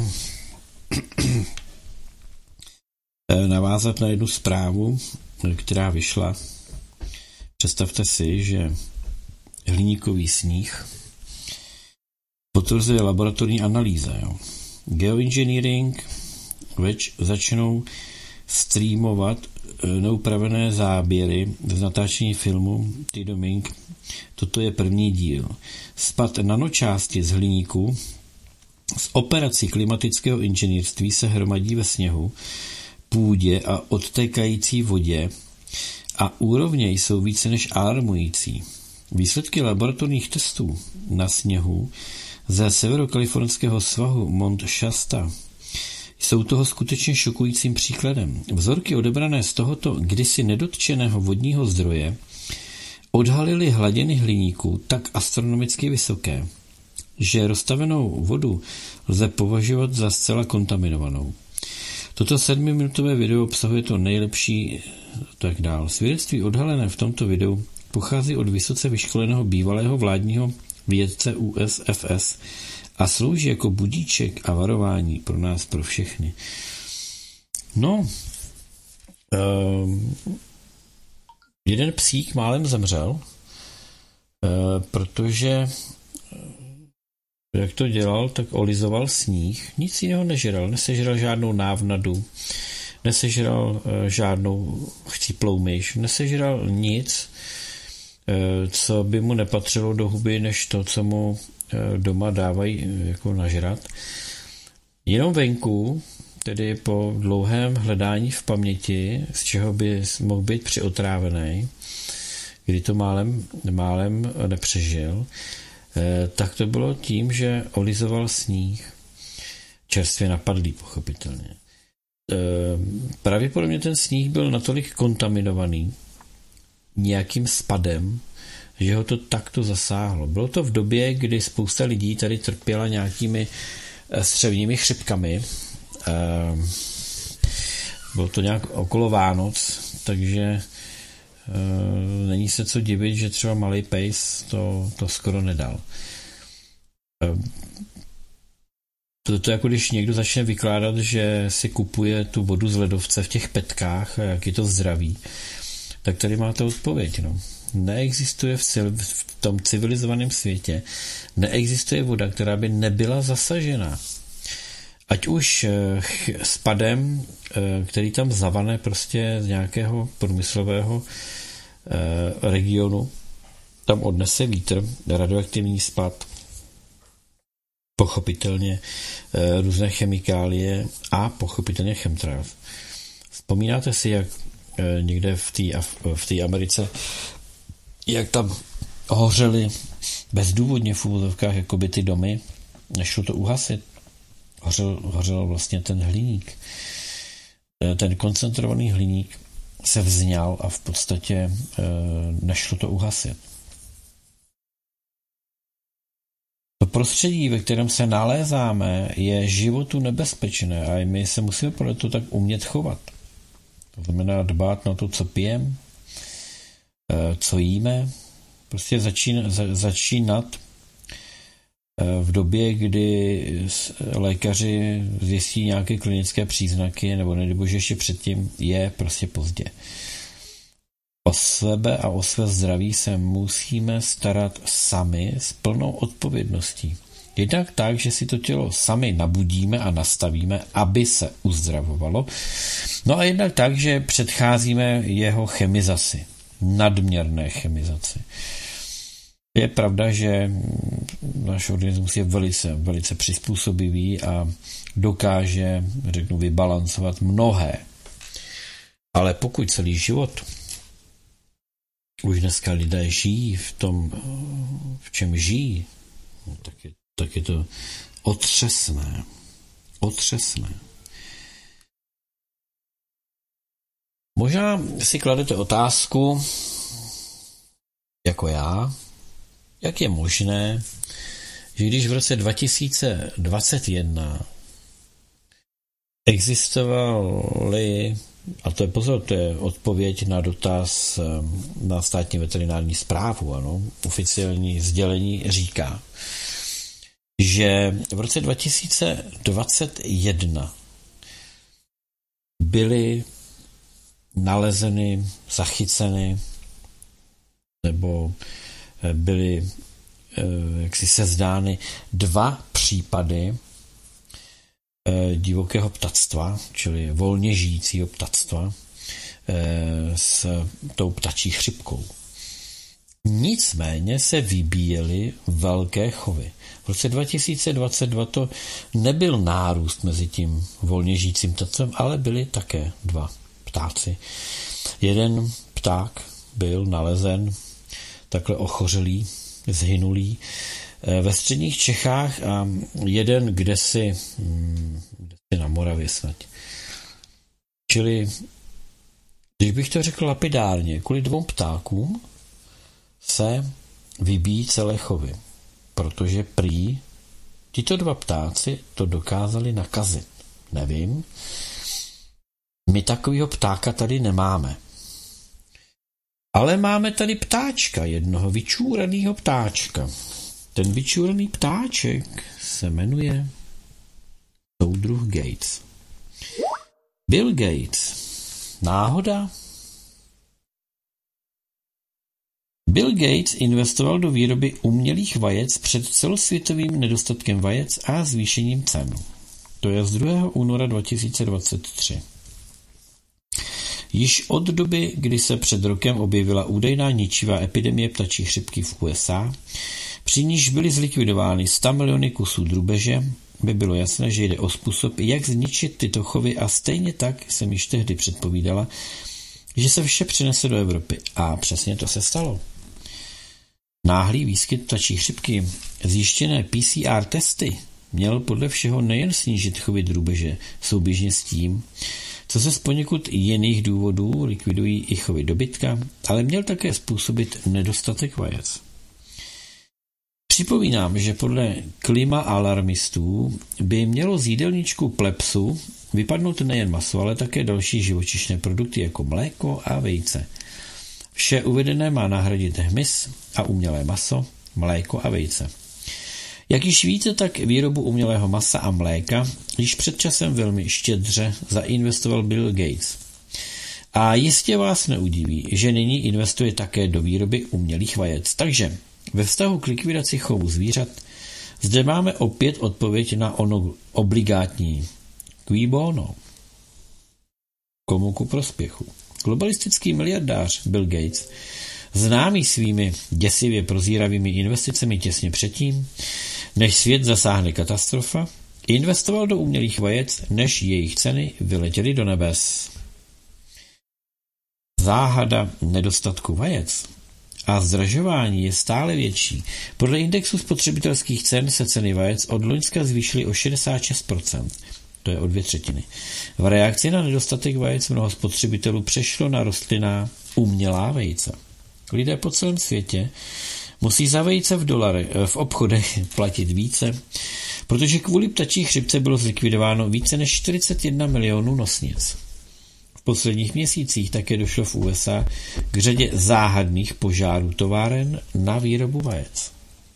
navázat na jednu zprávu, která vyšla. Představte si, že hliníkový sníh potvrzuje laboratorní analýza. Jo. Geoengineering začnou streamovat neupravené záběry z natáčení filmu Tidoming. Toto je první díl. Spad nanočásti z hliníku z operací klimatického inženýrství se hromadí ve sněhu, půdě a odtékající vodě a úrovně jsou více než alarmující. Výsledky laboratorních testů na sněhu ze severokalifornského svahu Mount Shasta jsou toho skutečně šokujícím příkladem. Vzorky odebrané z tohoto kdysi nedotčeného vodního zdroje odhalily hladiny hliníku tak astronomicky vysoké, že roztavenou vodu lze považovat za zcela kontaminovanou. Toto 7minutové video obsahuje to nejlepší tak dál. Svědectví odhalené v tomto videu pochází od vysoce vyškoleného bývalého vládního vědce USFS a slouží jako budíček a varování pro nás, pro všechny. No, jeden psík málem zemřel, protože jak to dělal, tak olizoval sníh, nic jiného nežral, nesežral žádnou návnadu, nesežral žádnou chcíplou myš, nesežral nic, co by mu nepatřilo do huby, než to, co mu doma dávají jako nažrat. Jenom venku, tedy po dlouhém hledání v paměti, z čeho by mohl být přiotrávený, kdy to málem nepřežil, tak to bylo tím, že olizoval sníh. Čerstvě napadlý, pochopitelně. Pravděpodobně ten sníh byl natolik kontaminovaný nějakým spadem, že ho to takto zasáhlo. Bylo to v době, kdy spousta lidí tady trpěla nějakými střevními chřipkami. Bylo to nějak okolo Vánoc, takže není se co divit, že třeba malý pejs to skoro nedal. To jako když někdo začne vykládat, že si kupuje tu vodu z ledovce v těch petkách a jak je to zdraví, tak tady máte odpověď. No. Neexistuje v tom civilizovaném světě, neexistuje voda, která by nebyla zasažena. Ať už spadem, který tam zavane prostě z nějakého průmyslového regionu, tam odnese vítr, radioaktivní spad, pochopitelně různé chemikálie a pochopitelně chemtrails. Vzpomínáte si, jak někde v té Americe, jak tam hořely bezdůvodně v úvodovkách jakoby ty domy, nešlo to uhasit. Hořel vlastně ten hliník. Ten koncentrovaný hliník se vzňal a v podstatě nešlo to uhasit. prostředí, ve kterém se nalézáme, je životu nebezpečné a my se musíme podle toho tak umět chovat. To znamená dbát na to, co pijeme, co jíme, prostě začínat v době, kdy lékaři zjistí nějaké klinické příznaky, nebo nedebože ještě předtím, je prostě pozdě. O sebe a o své zdraví se musíme starat sami s plnou odpovědností. Jednak tak, že si to tělo sami nabudíme a nastavíme, aby se uzdravovalo. No a jednak tak, že předcházíme jeho chemizaci, nadměrné chemizaci. Je pravda, že náš organismus je velice, velice přizpůsobivý a dokáže, vybalancovat mnohé. Ale pokud celý život už dneska lidé žijí v tom, v čem žijí, no, tak je to otřesné. Otřesné. Možná si kladete otázku, jako já, jak je možné, že když v roce 2021 existovaly, a to je pozor, to je odpověď na dotaz na státní veterinární správu, ano, oficiální sdělení říká, že v roce 2021 byly nalezeny, zachyceny nebo byly jaksi sezdány 2 případy divokého ptactva, čili volně žijícího ptactva s tou ptačí chřipkou. Nicméně se vybíjely velké chovy. V roce 2022 to nebyl nárůst mezi tím volně žijícím ptactvem, ale byly také 2 ptáci. Jeden pták byl nalezen takhle ochořelý, zhynulý ve středních Čechách a jeden kdesi na Moravě snad. Čili, když bych to řekl lapidárně, kvůli 2 ptákům se vybíjí celé chovy, protože prý tito 2 ptáci to dokázali nakazit. Nevím. My takovýho ptáka tady nemáme. Ale máme tady ptáčka, jednoho vyčúraného ptáčka. Ten vyčúraný ptáček se jmenuje soudruh Gates. Bill Gates. Náhoda? Bill Gates investoval do výroby umělých vajec před celosvětovým nedostatkem vajec a zvýšením cen. To je z 2. února 2023. Již od doby, kdy se před rokem objevila údajná ničivá epidemie ptačí chřipky v USA, při níž byly zlikvidovány 100 miliony kusů drůbeže, by bylo jasné, že jde o způsob, jak zničit tyto chovy a stejně tak jsem již tehdy předpovídala, že se vše přinese do Evropy. A přesně to se stalo. Náhlý výskyt ptačí chřipky, zjištěné PCR testy, měl podle všeho nejen snížit chovy drůbeže souběžně s tím, co se z poněkud jiných důvodů likvidují i chovy dobytka, ale měl také způsobit nedostatek vajec. Připomínám, že podle klimaalarmistů by mělo z jídelníčku plepsu vypadnout nejen maso, ale také další živočišné produkty jako mléko a vejce. Vše uvedené má nahradit hmyz a umělé maso, mléko a vejce. Jak již víte, tak výrobu umělého masa a mléka již před časem velmi štědře zainvestoval Bill Gates. A jistě vás neudiví, že nyní investuje také do výroby umělých vajec. Takže ve vztahu k likvidaci chovu zvířat zde máme opět odpověď na ono obligátní qui bono. Komu ku prospěchu? Globalistický miliardář Bill Gates, známý svými děsivě prozíravými investicemi těsně předtím, než svět zasáhne katastrofa, investoval do umělých vajec, než jejich ceny vyletěly do nebes. Záhada nedostatku vajec a zdražování je stále větší. Podle indexu spotřebitelských cen se ceny vajec od loňska zvýšily o 66%. To je o 2/3. V reakci na nedostatek vajec mnoho spotřebitelů přešlo na rostlinná umělá vejce. Lidé po celém světě musí za vejce v obchodech platit více, protože kvůli ptačí chřipce bylo zlikvidováno více než 41 milionů nosnic. V posledních měsících také došlo v USA k řadě záhadných požárů továren na výrobu vajec.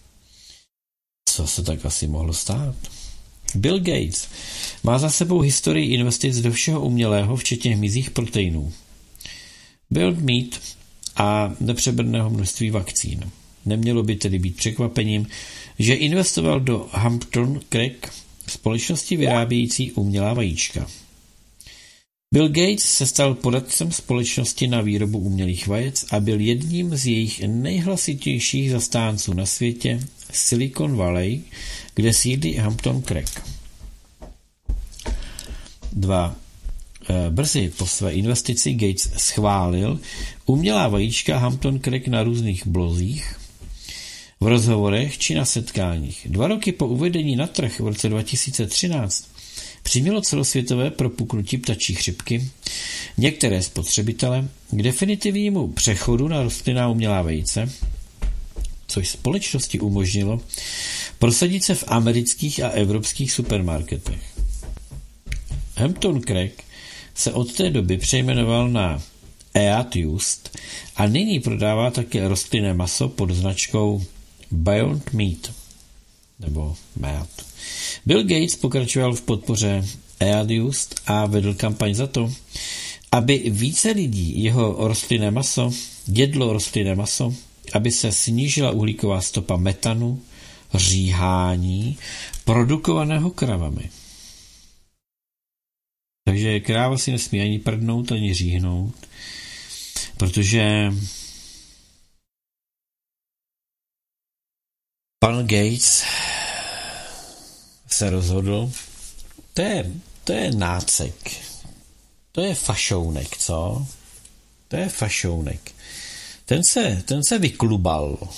Co se tak asi mohlo stát? Bill Gates má za sebou historii investic do všeho umělého, včetně hmyzích proteinů. Beyond Meat a nepřeberného množství vakcín. Nemělo by tedy být překvapením, že investoval do Hampton Creek, společnosti vyrábějící umělá vajíčka. Bill Gates se stal poradcem společnosti na výrobu umělých vajec a byl jedním z jejich nejhlasitějších zastánců na světě Silicon Valley, kde sídlí Hampton Creek. Brzy po své investici Gates schválil umělá vajíčka Hampton Creek na různých blozích, v rozhovorech či na setkáních. 2 roky po uvedení na trh v roce 2013 přimělo celosvětové propuknutí ptačí chřipky některé spotřebitele k definitivnímu přechodu na rostlinná umělá vejce, což společnosti umožnilo prosadit se v amerických a evropských supermarketech. Hampton Creek se od té doby přejmenoval na Eat Just a nyní prodává také rostlinné maso pod značkou Beyond Meat nebo Meat. Bill Gates pokračoval v podpoře Eat Just a vedl kampaň za to, aby více lidí jedlo rostlinné maso, aby se snížila uhlíková stopa metanu, říhání, produkovaného kravami. Takže kráva si nesmí ani prdnout, ani říhnout, protože pan Gates se rozhodl, to je nácek, to je fašounek, co? To je fašounek. Ten se vyklubal.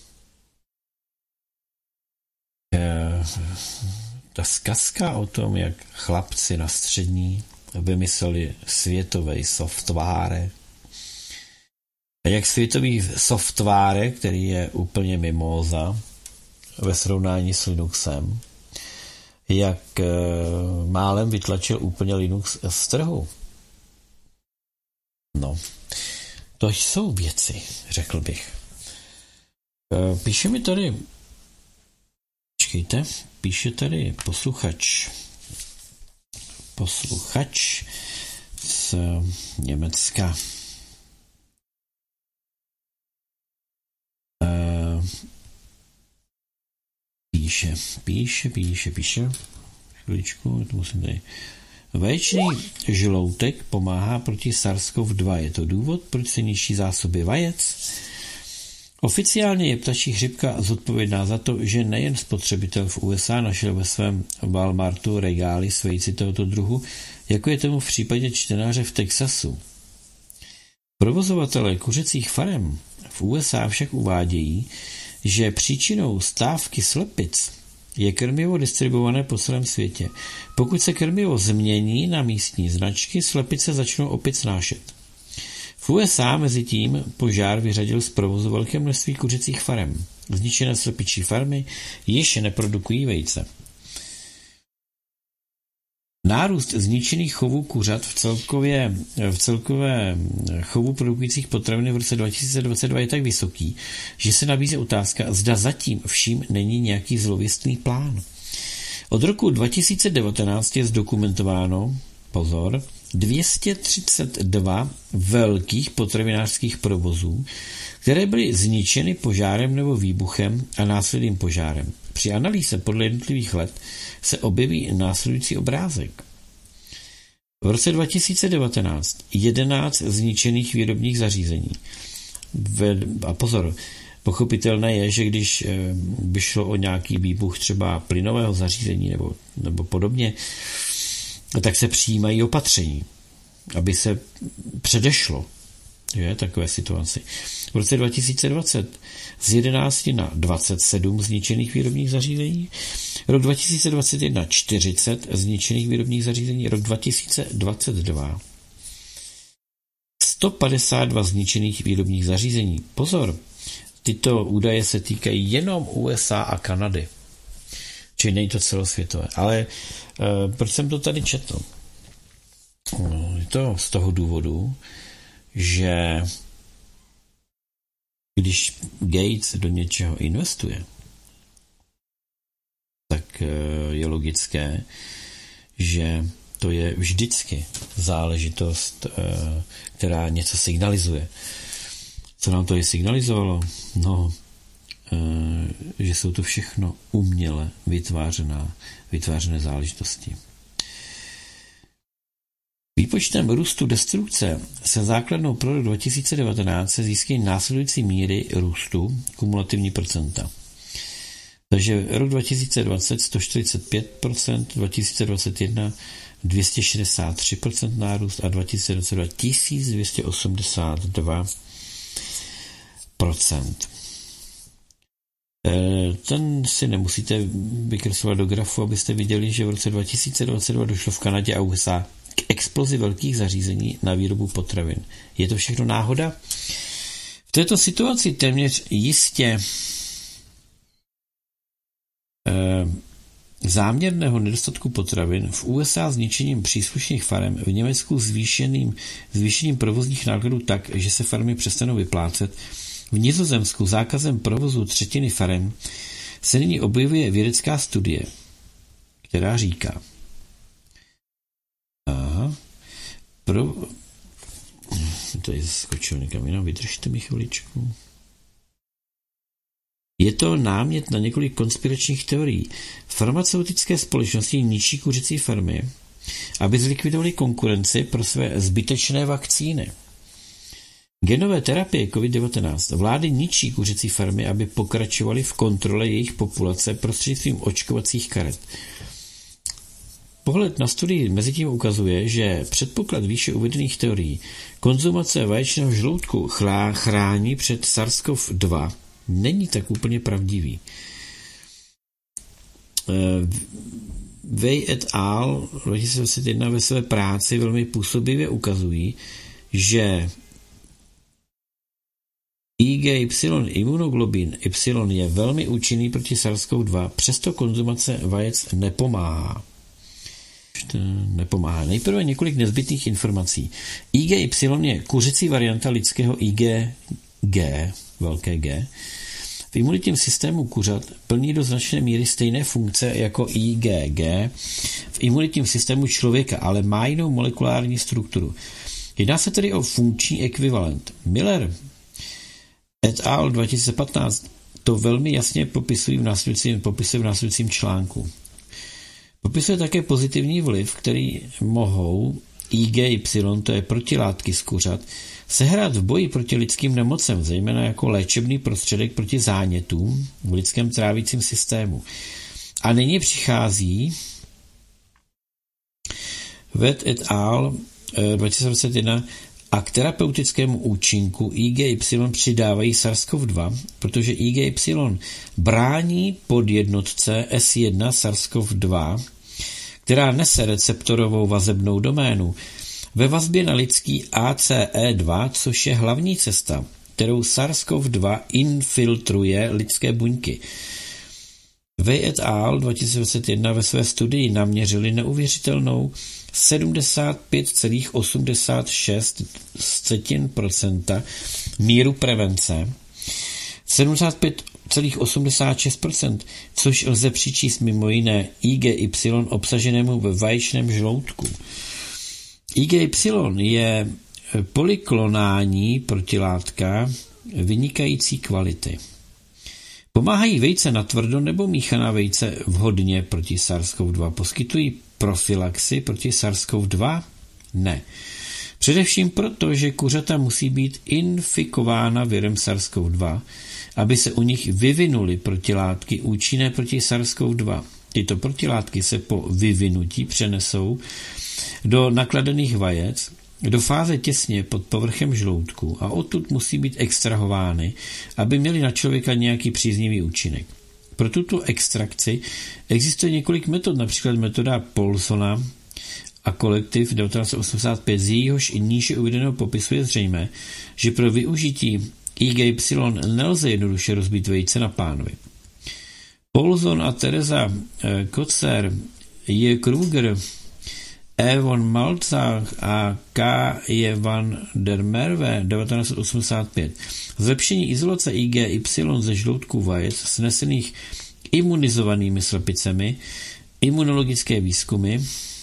Ta zkazka o tom, jak chlapci na střední vymysleli světový software. A jak světový software, který je úplně mimóza ve srovnání s Linuxem, jak málem vytlačil úplně Linux z trhu. No, to jsou věci, řekl bych. Píše mi tady, píše tady posluchač z Německa. Píše. Chviličku, to musím tady. Vaječný žloutek pomáhá proti SARS-CoV-2. Je to důvod, proč se nižší zásoby vajec? Oficiálně je ptačí chřipka zodpovědná za to, že nejen spotřebitel v USA našel ve svém Walmartu regály s vejci tohoto druhu, jako je tomu v případě čtenáře v Texasu. Provozovatelé kuřecích farem v USA však uvádějí, že příčinou stávky slepic je krmivo distribuované po celém světě. Pokud se krmivo změní na místní značky, slepice začnou opět snášet. V USA mezi tím požár vyřadil z provozu velké množství kuřecích farem. Zničené slepičí farmy již neprodukují vejce. Nárůst zničených chovů kuřat v celkové chovu produkujících potraviny v roce 2022 je tak vysoký, že se nabízí otázka, zda zatím vším není nějaký zlověstný plán. Od roku 2019 je zdokumentováno, 232 velkých potravinářských provozů, které byly zničeny požárem nebo výbuchem a následným požárem. Při analýze podle jednotlivých let se objeví následující obrázek. V roce 2019 11 zničených výrobních zařízení. A pozor, pochopitelné je, že když by šlo o nějaký výbuch třeba plynového zařízení nebo podobně, tak se přijímají opatření, aby se předešlo takové situaci. V roce 2020 z 11 na 27 zničených výrobních zařízení, rok 2021 40 zničených výrobních zařízení, rok 2022 152 zničených výrobních zařízení. Pozor, tyto údaje se týkají jenom USA a Kanady. Čili není to celosvětové. Ale proč jsem to tady četl? Je to z toho důvodu, že když Gates do něčeho investuje, tak je logické, že to je vždycky záležitost, která něco signalizuje. Co nám to je signalizovalo? No, že jsou to všechno uměle vytvářené záležitosti. Výpočtem růstu destrukce se základnou pro rok 2019 se získají následující míry růstu, kumulativní procenta. Takže rok 2020 145%, 2021 263% nárůst a 2022 1282%. Ten si nemusíte vykreslovat do grafu, abyste viděli, že v roce 2022 došlo v Kanadě a USA k explozi velkých zařízení na výrobu potravin. Je to všechno náhoda? V této situaci téměř jistě záměrného nedostatku potravin, v USA zničením příslušných farem, v Německu zvýšením provozních nákladů tak, že se farmy přestanou vyplácet, v Nizozemsku zákazem provozu třetiny farem se nyní objevuje vědecká studie, která říká, tady skočil někam jinam, vydržte mi chviličku. Je to námět na několik konspiračních teorií. Farmaceutické společnosti ničí kuřecí farmy, aby zlikvidovali konkurenci pro své zbytečné vakcíny. Genové terapie COVID-19. Vlády ničí kuřecí farmy, aby pokračovaly v kontrole jejich populace prostřednictvím očkovacích karet. Pohled na studii mezitím ukazuje, že předpoklad výše uvedených teorií konzumace vaječného žloutku chrání před SARS-CoV-2 není tak úplně pravdivý. Wei et al. 2021 ve své práci velmi působivě ukazují, že IgY imunoglobin Y je velmi účinný proti SARS-CoV-2, přesto konzumace vajec nepomáhá. Nejprve několik nezbytných informací. IgY je kuřecí varianta lidského IgG, velké G. V imunitním systému kuřat plní do značné míry stejné funkce jako IgG v imunitním systému člověka, ale má jinou molekulární strukturu. Jedná se tedy o funkční ekvivalent. Miller et al. 2015 to velmi jasně popisuje v následujícím článku. Popisuje také pozitivní vliv, který mohou IgY, to je protilátky z kuřat, sehrát v boji proti lidským nemocem, zejména jako léčebný prostředek proti zánětům v lidském trávicím systému. A nyní přichází Wet et al. 2021 a k terapeutickému účinku IgY přidávají SARS-CoV-2, protože IgY brání podjednotce S1 SARS-CoV-2, která nese receptorovou vazebnou doménu ve vazbě na lidský ACE2, což je hlavní cesta, kterou SARS-CoV-2 infiltruje lidské buňky. Wei et al. 2021 ve své studii naměřili neuvěřitelnou 75,86% míru prevence, 75,86%, což lze přičíst mimo jiné IgY obsaženému ve vaječném žloutku. IgY je polyklonální protilátka vynikající kvality. Pomáhají vejce natvrdo nebo míchaná vejce vhodně proti SARS-CoV-2? Poskytují profilaxi proti SARS-CoV-2? Ne. Především proto, že kuřata musí být infikována virem SARS-CoV-2, aby se u nich vyvinuly protilátky účinné proti SARS-CoV-2. Tyto protilátky se po vyvinutí přenesou do nakladených vajec, do fáze těsně pod povrchem žloutku a odtud musí být extrahovány, aby měly na člověka nějaký příznivý účinek. Pro tuto extrakci existuje několik metod, například metoda Paulsona a kolektiv 1985, z jejíhož i níže uvedeného popisu je zřejmé, že pro využití IGY nelze jednoduše rozbít vejce na pánvi. Paulson a Teresa Kotzer, J. Kruger, E. von Malzach a K. J. van der Merwe 1985. Zlepšení izolace IGY ze žloutku vajec snesených imunizovanými slepicemi, imunologické výzkumy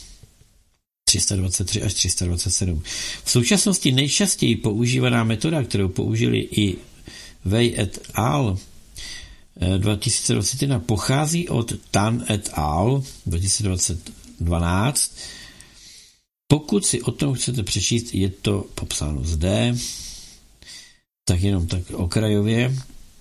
323 až 327. V současnosti nejčastěji používaná metoda, kterou použili i Wei et al. 2021, pochází od Tan et al. 2012. Pokud si o tom chcete přečíst, je to popsáno zde, tak jenom tak okrajově.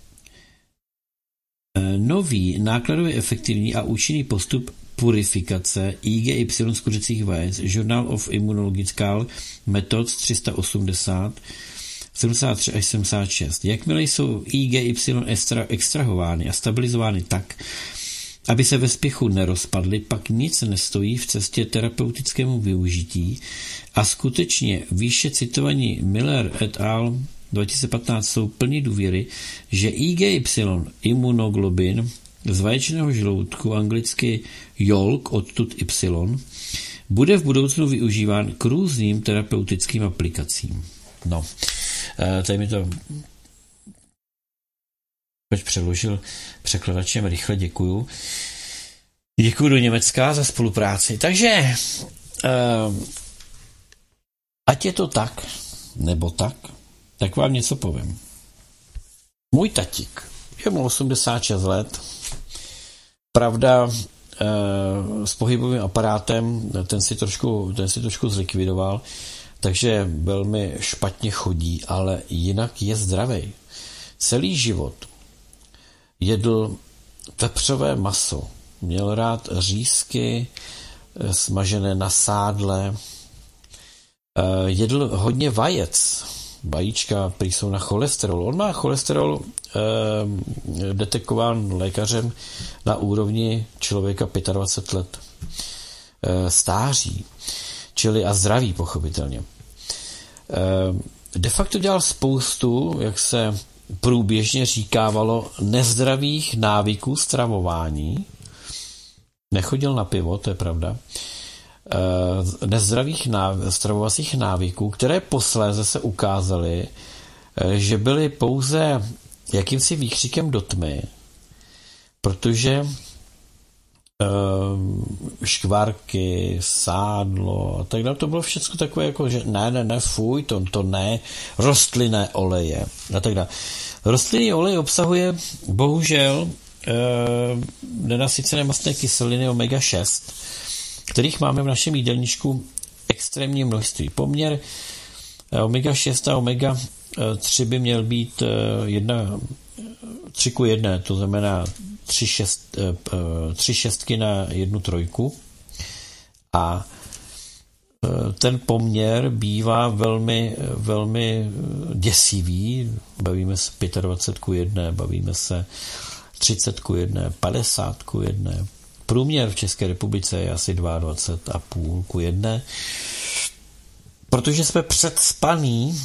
Nový, nákladově efektivní a účinný postup purifikace IGY z kuřecích vajec, Journal of Immunological Methods 380, 73 až 76. Jakmile jsou IGY extrahovány a stabilizovány tak, aby se ve spěchu nerozpadly, pak nic nestojí v cestě terapeutickému využití a skutečně výše citovaní Miller et al. 2015 jsou plní důvěry, že IGY, imunoglobin z vaječného žloutku, anglicky YOLK, odtud Y, bude v budoucnu využíván k různým terapeutickým aplikacím. No, tady mi to přeložil překladačem, rychle děkuju. Děkuju do Německa za spolupráci. Takže, ať je to tak, nebo tak vám něco povím. Můj tatík, je mu 86 let, pravda, s pohybovým aparátem, ten si trošku zlikvidoval, takže velmi špatně chodí, ale jinak je zdravý. Celý život jedl vepřové maso, měl rád řízky smažené na sádle, jedl hodně vajec, vajíčka prý jsou na cholesterol. On má cholesterol detekován lékařem na úrovni člověka 25 let stáří, čili a zdraví pochopitelně. De facto dělal spoustu, jak se průběžně říkávalo, nezdravých návyků stravování. Nechodil na pivo, to je pravda. Nezdravých stravovacích návyků, které posléze se ukázaly, že byly pouze jakýmsi výkřikem do tmy, protože škvárky, sádlo a tak dále, to bylo všechno takové jako, že ne, fuj, to ne, rostlinné oleje a tak dále. Rostlinný olej obsahuje bohužel nenasycené mastné kyseliny omega-6, kterých máme v našem jídelníčku extrémní množství. Poměr omega-6 a omega-3 by měl být 3:1, to znamená 3 šestky na 1 trojku. A ten poměr bývá velmi, velmi děsivý. Bavíme se 25:1, bavíme se 30:1, 50:1. Průměr v České republice je asi 22,5:1. Protože jsme předspaný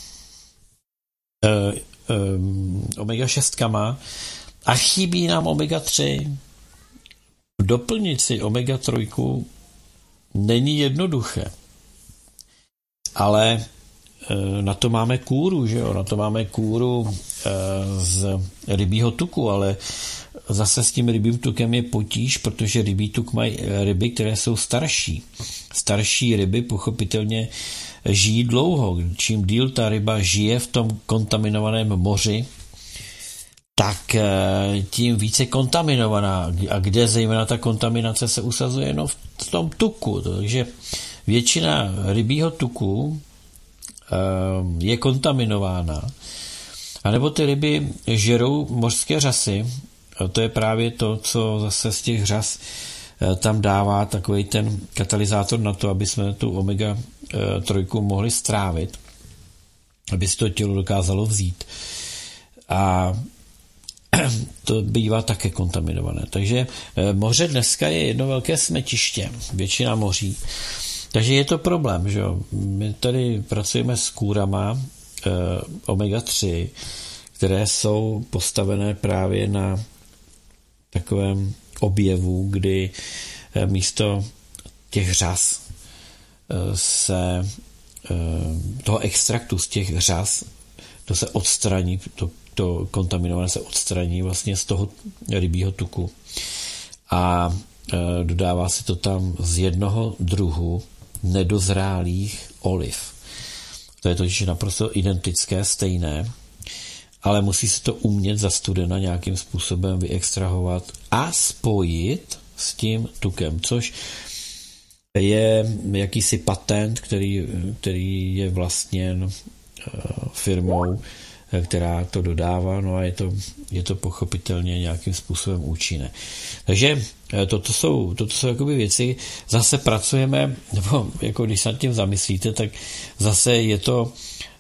omega-6 a chybí nám omega-3. Doplnit si omega-3 není jednoduché. Ale na to máme kůru, že jo? Na to máme kůru z rybího tuku, ale zase s tím rybím tukem je potíž, protože rybí tuk mají ryby, které jsou starší. Starší ryby pochopitelně žijí dlouho. Čím díl ta ryba žije v tom kontaminovaném moři, tak tím více kontaminovaná. A kde zejména ta kontaminace se usazuje? No v tom tuku. Takže většina rybího tuku je kontaminována. A nebo ty ryby žerou mořské řasy. A to je právě to, co zase z těch řas tam dává takový ten katalyzátor na to, aby jsme tu omega-3 mohli strávit, aby si to tělo dokázalo vzít. A to bývá také kontaminované. Takže moře dneska je jedno velké smetiště, většina moří. Takže je to problém, že jo. My tady pracujeme s kůrama omega-3, které jsou postavené právě na takovém objevu, kdy místo těch řas se toho extraktu z těch řas to se odstraní, to kontaminované se odstraní vlastně z toho rybího tuku a dodává se to tam z jednoho druhu nedozrálých oliv. To je totiž naprosto identické, stejné, ale musí se to umět za studena nějakým způsobem vyextrahovat a spojit s tím tukem, což je jakýsi patent, který je vlastněn firmou, která to dodává, no a je to pochopitelně nějakým způsobem účinné. Takže toto jsou jakoby věci, zase pracujeme, nebo jako když se nad tím zamyslíte, tak zase je to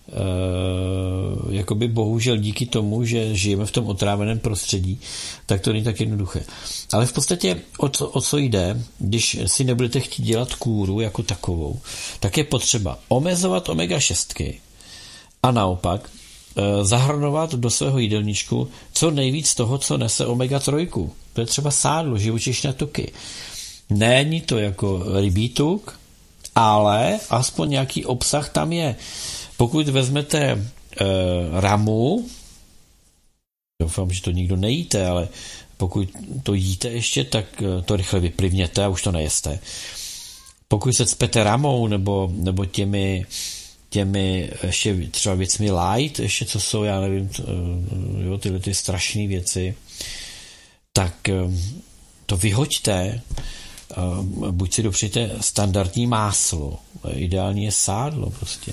jakoby bohužel díky tomu, že žijeme v tom otráveném prostředí, tak to není tak jednoduché. Ale v podstatě o co jde, když si nebudete chtít dělat kůru jako takovou, tak je potřeba omezovat omega-6 a naopak zahrnovat do svého jídelníčku co nejvíc toho, co nese omega-3. To je třeba sádlo, živočišné tuky. Není to jako rybí tuk, ale aspoň nějaký obsah tam je. Pokud vezmete ramu, doufám, že to nikdo nejíte, ale pokud to jíte ještě, tak to rychle vyplivněte a už to nejeste. Pokud se cpete ramou nebo těmi ještě třeba věcmi light, ještě co jsou, já nevím, tyhle ty strašné věci, tak to vyhoďte, buď si dopřejte standardní máslo, ideální je sádlo prostě.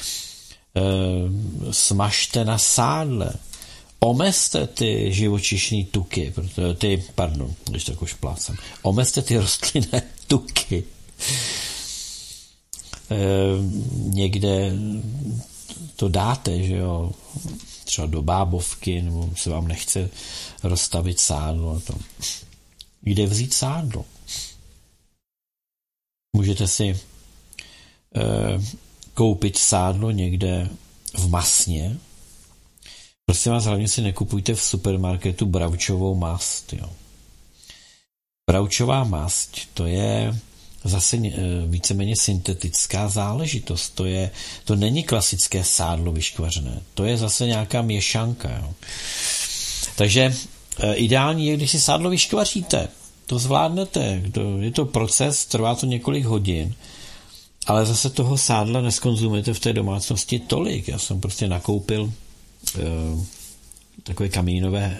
Smažte na sádle, omezte ty živočišní tuky, když to jako šplácám, omezte ty rostlinné tuky. Někde to dáte, že jo, třeba do bábovky, nebo se vám nechce rozstavit sádlo. Kde vzít sádlo? Můžete si koupit sádlo někde v masně. Prosím vás, hlavně si nekupujte v supermarketu bravčovou mast. Jo. Bravčová mast, to je zase víceméně syntetická záležitost. To není klasické sádlo vyškvařené. To je zase nějaká měšanka. Jo. Takže ideální je, když si sádlo vyškvaříte. To zvládnete. Je to proces, trvá to několik hodin, ale zase toho sádla neskonzumujete v té domácnosti tolik. Já jsem prostě nakoupil takové kamínové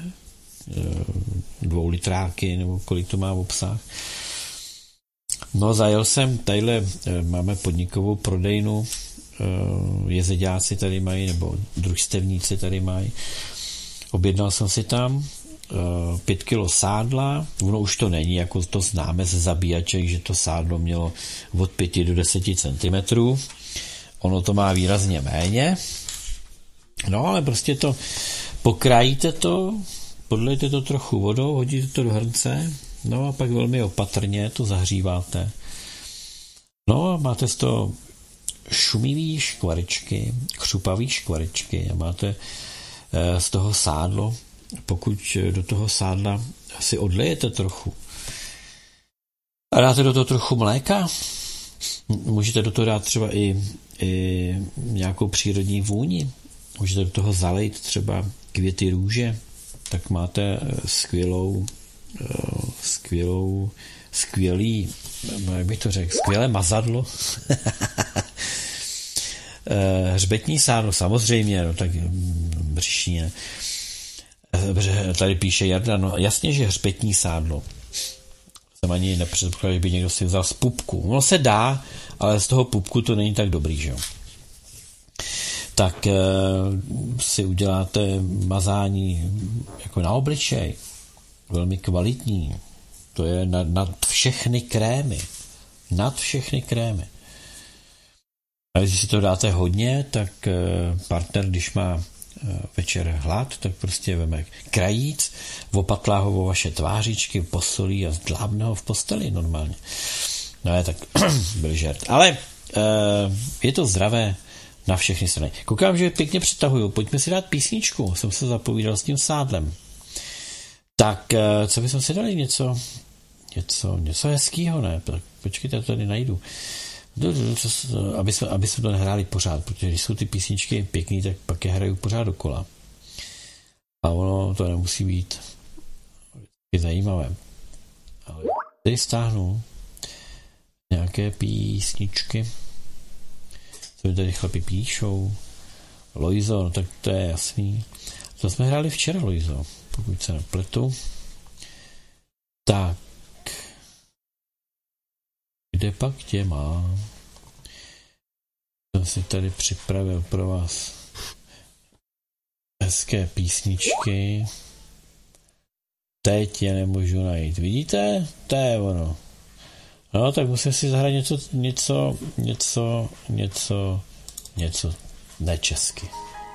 2 litráky, nebo kolik to má v obsah. No, zajel jsem, tadyhle máme podnikovou prodejnu, jezeďáci tady mají, nebo družstevníci tady mají. Objednal jsem si tam 5 kilo sádla, ono už to není, jako to známe ze zabíjaček, že to sádlo mělo od 5 do 10 cm. Ono to má výrazně méně. No, ale prostě to pokrájíte to, podlejte to trochu vodou, hodíte to do hrnce, no a pak velmi opatrně to zahříváte. No a máte z toho šumivý škvaričky, křupavý škvaričky a máte z toho sádlo. Pokud do toho sádla si odlejete trochu a dáte do toho trochu mléka, můžete do toho dát třeba i nějakou přírodní vůni, můžete do toho zalejt třeba květy růže, tak máte skvělý, jak bych to řekl, skvělé mazadlo. Hřbetní sádlo, samozřejmě, no tak břišní, ne? Tady píše Jarda, no jasně, že hřbetní sádlo. Jsem ani nepředpokládal, že by někdo si vzal z pupku. No se dá, ale z toho pupku to není tak dobrý, že jo. Tak si uděláte mazání jako na obličej. Velmi kvalitní. To je nad všechny krémy. Nad všechny krémy. A když si to dáte hodně, tak partner, když má večer hlad, tak prostě veme krajíc, opatlá ho o vaše tvářičky, posolí a zdlábne ho v posteli normálně. No je tak byl žert. Ale je to zdravé, Na všechny strany. Koukám, že pěkně přetahuju. Pojďme si dát písničku. Jsem se zapovídal s tím sádlem. Tak, co bychom si dali? Něco hezkýho, ne? Tak počkejte, to tady najdu. Aby jsme to nehráli pořád, protože když jsou ty písničky pěkný, tak pak je hraju pořád dokola. A ono to nemusí být zajímavé. Ale tady stáhnu nějaké písničky, co mi tady chlapi píšou. Lojzo, no tak to je jasný. To jsme hráli včera, Lojzo, pokud se nepletu. Tak. Kde pak tě mám? Jsem si tady připravil pro vás hezké písničky. Teď je nemůžu najít. Vidíte? To je ono. No, tak musím si zahrát něco nečesky.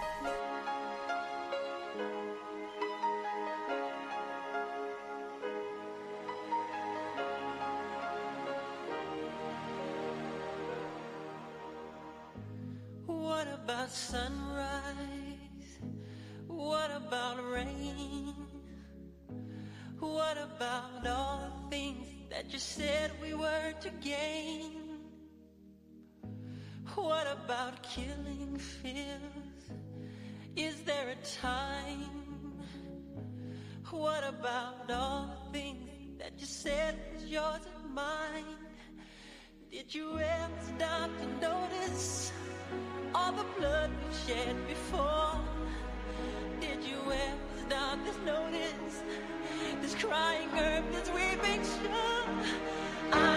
What about sunrise? What about rain? What about all the things that you said we were to gain? What about killing fears? Is there a time? What about all the things that you said was yours and mine? Did you ever stop to notice all the blood we shed before? Did you ever stop to notice this crying earth, this weeping shore?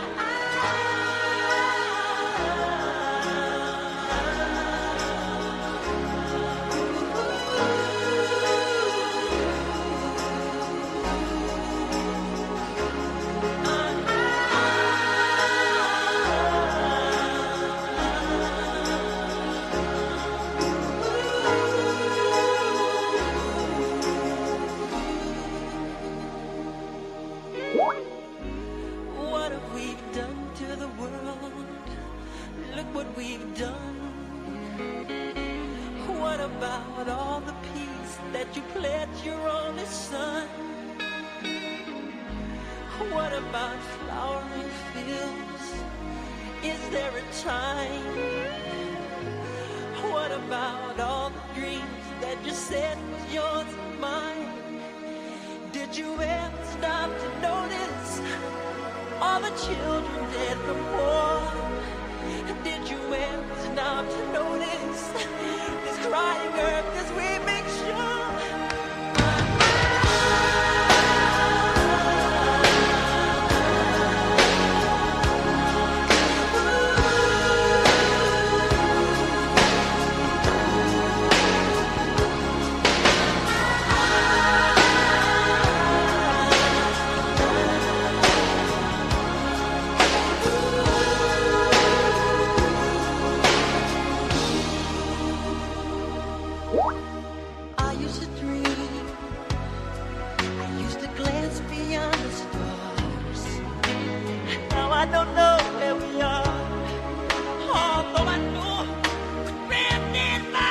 What have we done to the world? Look what we've done. What about all the peace that you pledged your only son? What about flowering fields? Is there a time? What about all the dreams that you said was yours and mine? Did you ever stop to notice all the children dead from war? Did you ever stop to notice this crying earth as we make sure? I don't know where we are, although I know we're trapped in my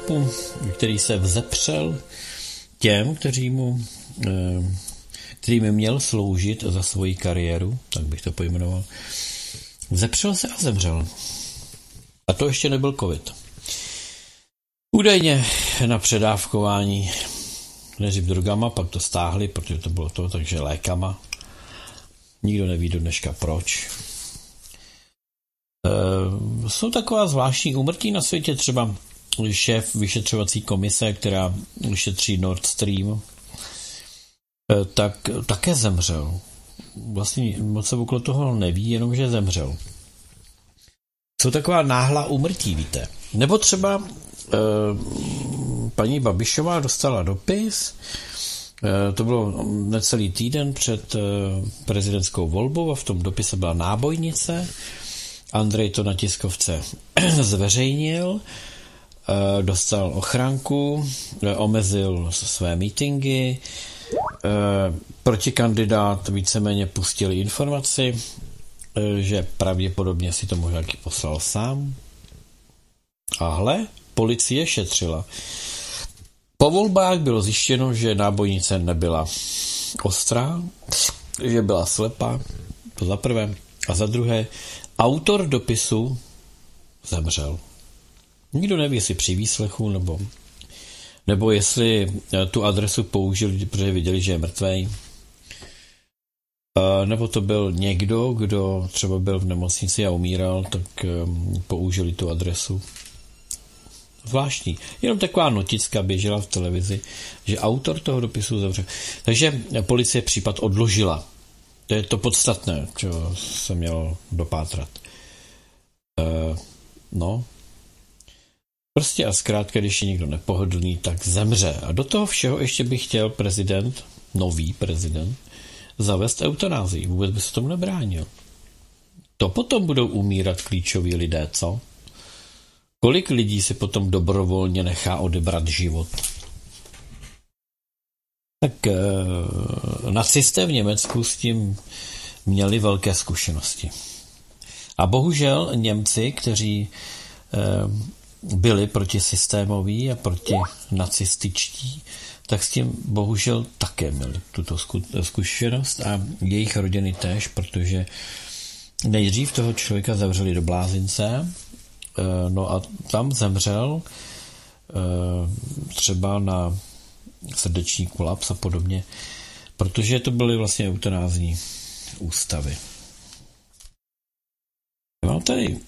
Trumpu, který se vzepřel těm, kterým měl sloužit za svoji kariéru, tak bych to pojmenoval, vzepřel se a zemřel. A to ještě nebyl covid. Údajně na předávkování nejdřív drogama, pak to stáhli, protože to bylo to, takže lékama. Nikdo neví do dneška proč. Jsou taková zvláštní úmrtí na světě, třeba šéf vyšetřovací komise, která vyšetří Nord Stream, tak také zemřel. Vlastně moc se okolo toho neví, jenomže zemřel. Jsou taková náhlá úmrtí, víte. Nebo třeba paní Babišová dostala dopis, to bylo necelý týden před prezidentskou volbou a v tom dopise byla nábojnice. Andrej to na tiskovce zveřejnil, dostal ochranku, omezil své mítinky, protikandidát víceméně pustil informaci, že pravděpodobně si to možná taky poslal sám. Ahle, policie šetřila. Po volbách bylo zjištěno, že nábojnice nebyla ostrá, že byla slepá, to za prvé. A za druhé, autor dopisu zemřel. Nikdo neví, jestli při výslechu, nebo jestli tu adresu použili, protože viděli, že je mrtvej. Nebo to byl někdo, kdo třeba byl v nemocnici a umíral, tak použili tu adresu. Zvláštní. Jenom taková noticka běžela v televizi, že autor toho dopisu zemřel. Takže policie případ odložila. To je to podstatné, co se mělo dopátrat. Prostě a zkrátka, když je někdo nepohodlný, tak zemře. A do toho všeho ještě by chtěl nový prezident, zavést eutanázii. Vůbec by se tomu nebránil. To potom budou umírat klíčoví lidé, co? Kolik lidí si potom dobrovolně nechá odebrat život? Tak nacisté v Německu s tím měli velké zkušenosti. A bohužel Němci, kteří byli protisystémoví a protinacističtí, tak s tím bohužel také měli tuto zkušenost a jejich rodiny též, protože nejdřív toho člověka zavřeli do blázince, no a tam zemřel třeba na srdeční kolaps a podobně, protože to byly vlastně eutanázní ústavy. Mám tady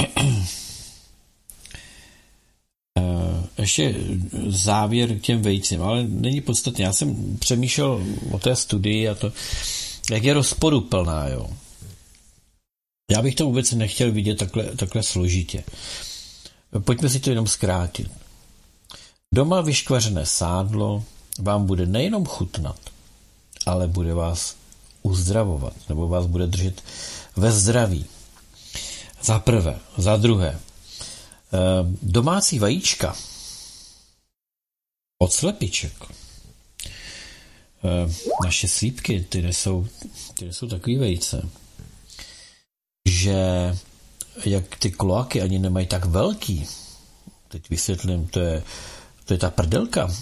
ještě závěr k těm vejcím, ale není podstatně. Já jsem přemýšlel o té studii a to, jak je rozporuplná, jo. Já bych to vůbec nechtěl vidět takhle složitě. Pojďme si to jenom zkrátit. Doma vyškvařené sádlo vám bude nejenom chutnat, ale bude vás uzdravovat, nebo vás bude držet ve zdraví. Za prvé. Za druhé. Domácí vajíčka od slepiček. Naše slípky, ty nesou takový vejce, že jak ty kloaky ani nemají tak velký, teď vysvětlím, to je ta prdelka,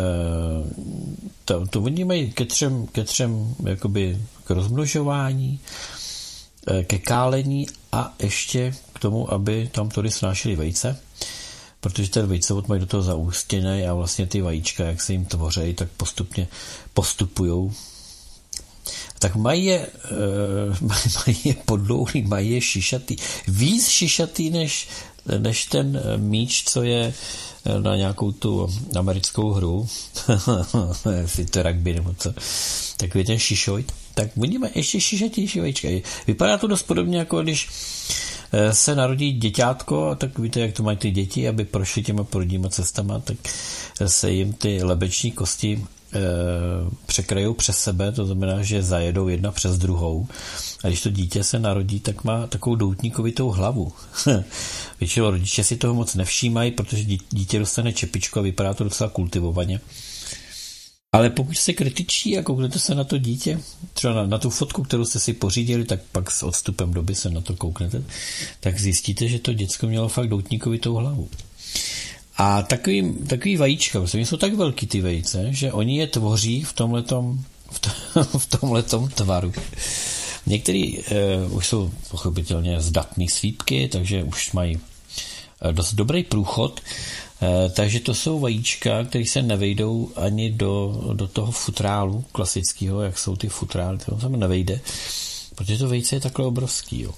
to oni mají ke třem jakoby k rozmnožování, ke kálení a ještě k tomu, aby tam tady snášeli vejce, protože ten vejcovod mají do toho zaústěný a vlastně ty vajíčka, jak se jim tvoří, tak postupně postupujou. Tak mají je podlouhlý, mají je šišatý. Víc šišatý než ten míč, co je na nějakou tu americkou hru. Jestli to rugby nebo co. Takový ten šišoj. Tak oni mají ještě šišatější vajíčka. Vypadá to dost podobně, jako když se narodí děťátko, tak víte, jak to mají ty děti, aby prošly těma porodníma cestama, tak se jim ty lebeční kosti překrajou přes sebe, to znamená, že zajedou jedna přes druhou. A když to dítě se narodí, tak má takovou doutníkovitou hlavu. Většinou rodiče si toho moc nevšímají, protože dítě dostane čepičku a vypadá to docela kultivovaně. Ale pokud jste kritičtí a kouknete se na to dítě, třeba na tu fotku, kterou jste si pořídili, tak pak s odstupem doby se na to kouknete, tak zjistíte, že to děcko mělo fakt doutníkovitou hlavu. A takový vajíčka, vlastně jsou tak velký ty vejce, že oni je tvoří v tomhletom tvaru. Některý už jsou pochopitelně zdatný slípky, takže už mají dost dobrý průchod, takže to jsou vajíčka, které se nevejdou ani do toho futrálu klasického, jak jsou ty futrály, to tam nevejde, protože to vejce je takhle obrovský. Jo.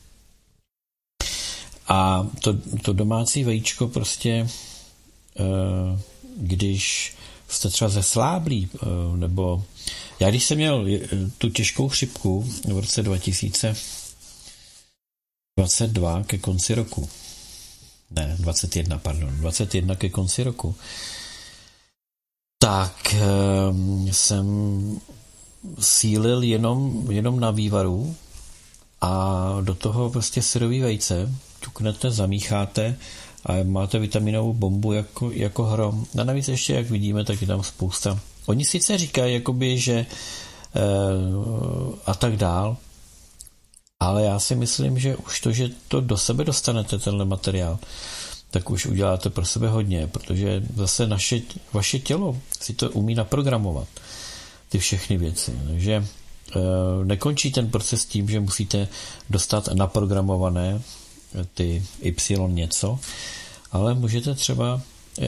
A to domácí vajíčko prostě, když jste třeba zesláblí, nebo já když jsem měl tu těžkou chřipku v roce 2022 ke konci roku, 21 ke konci roku, tak jsem sílil jenom na vývaru a do toho prostě syrový vejce ťuknete, zamícháte a máte vitaminovou bombu jako hrom. A navíc ještě, jak vidíme, tak je tam spousta. Oni sice říkají, jakoby, že a tak dál, ale já si myslím, že už to, že to do sebe dostanete, tenhle materiál, tak už uděláte pro sebe hodně, protože zase vaše tělo si to umí naprogramovat, ty všechny věci. Takže nekončí ten proces tím, že musíte dostat naprogramované ty Y něco, ale můžete třeba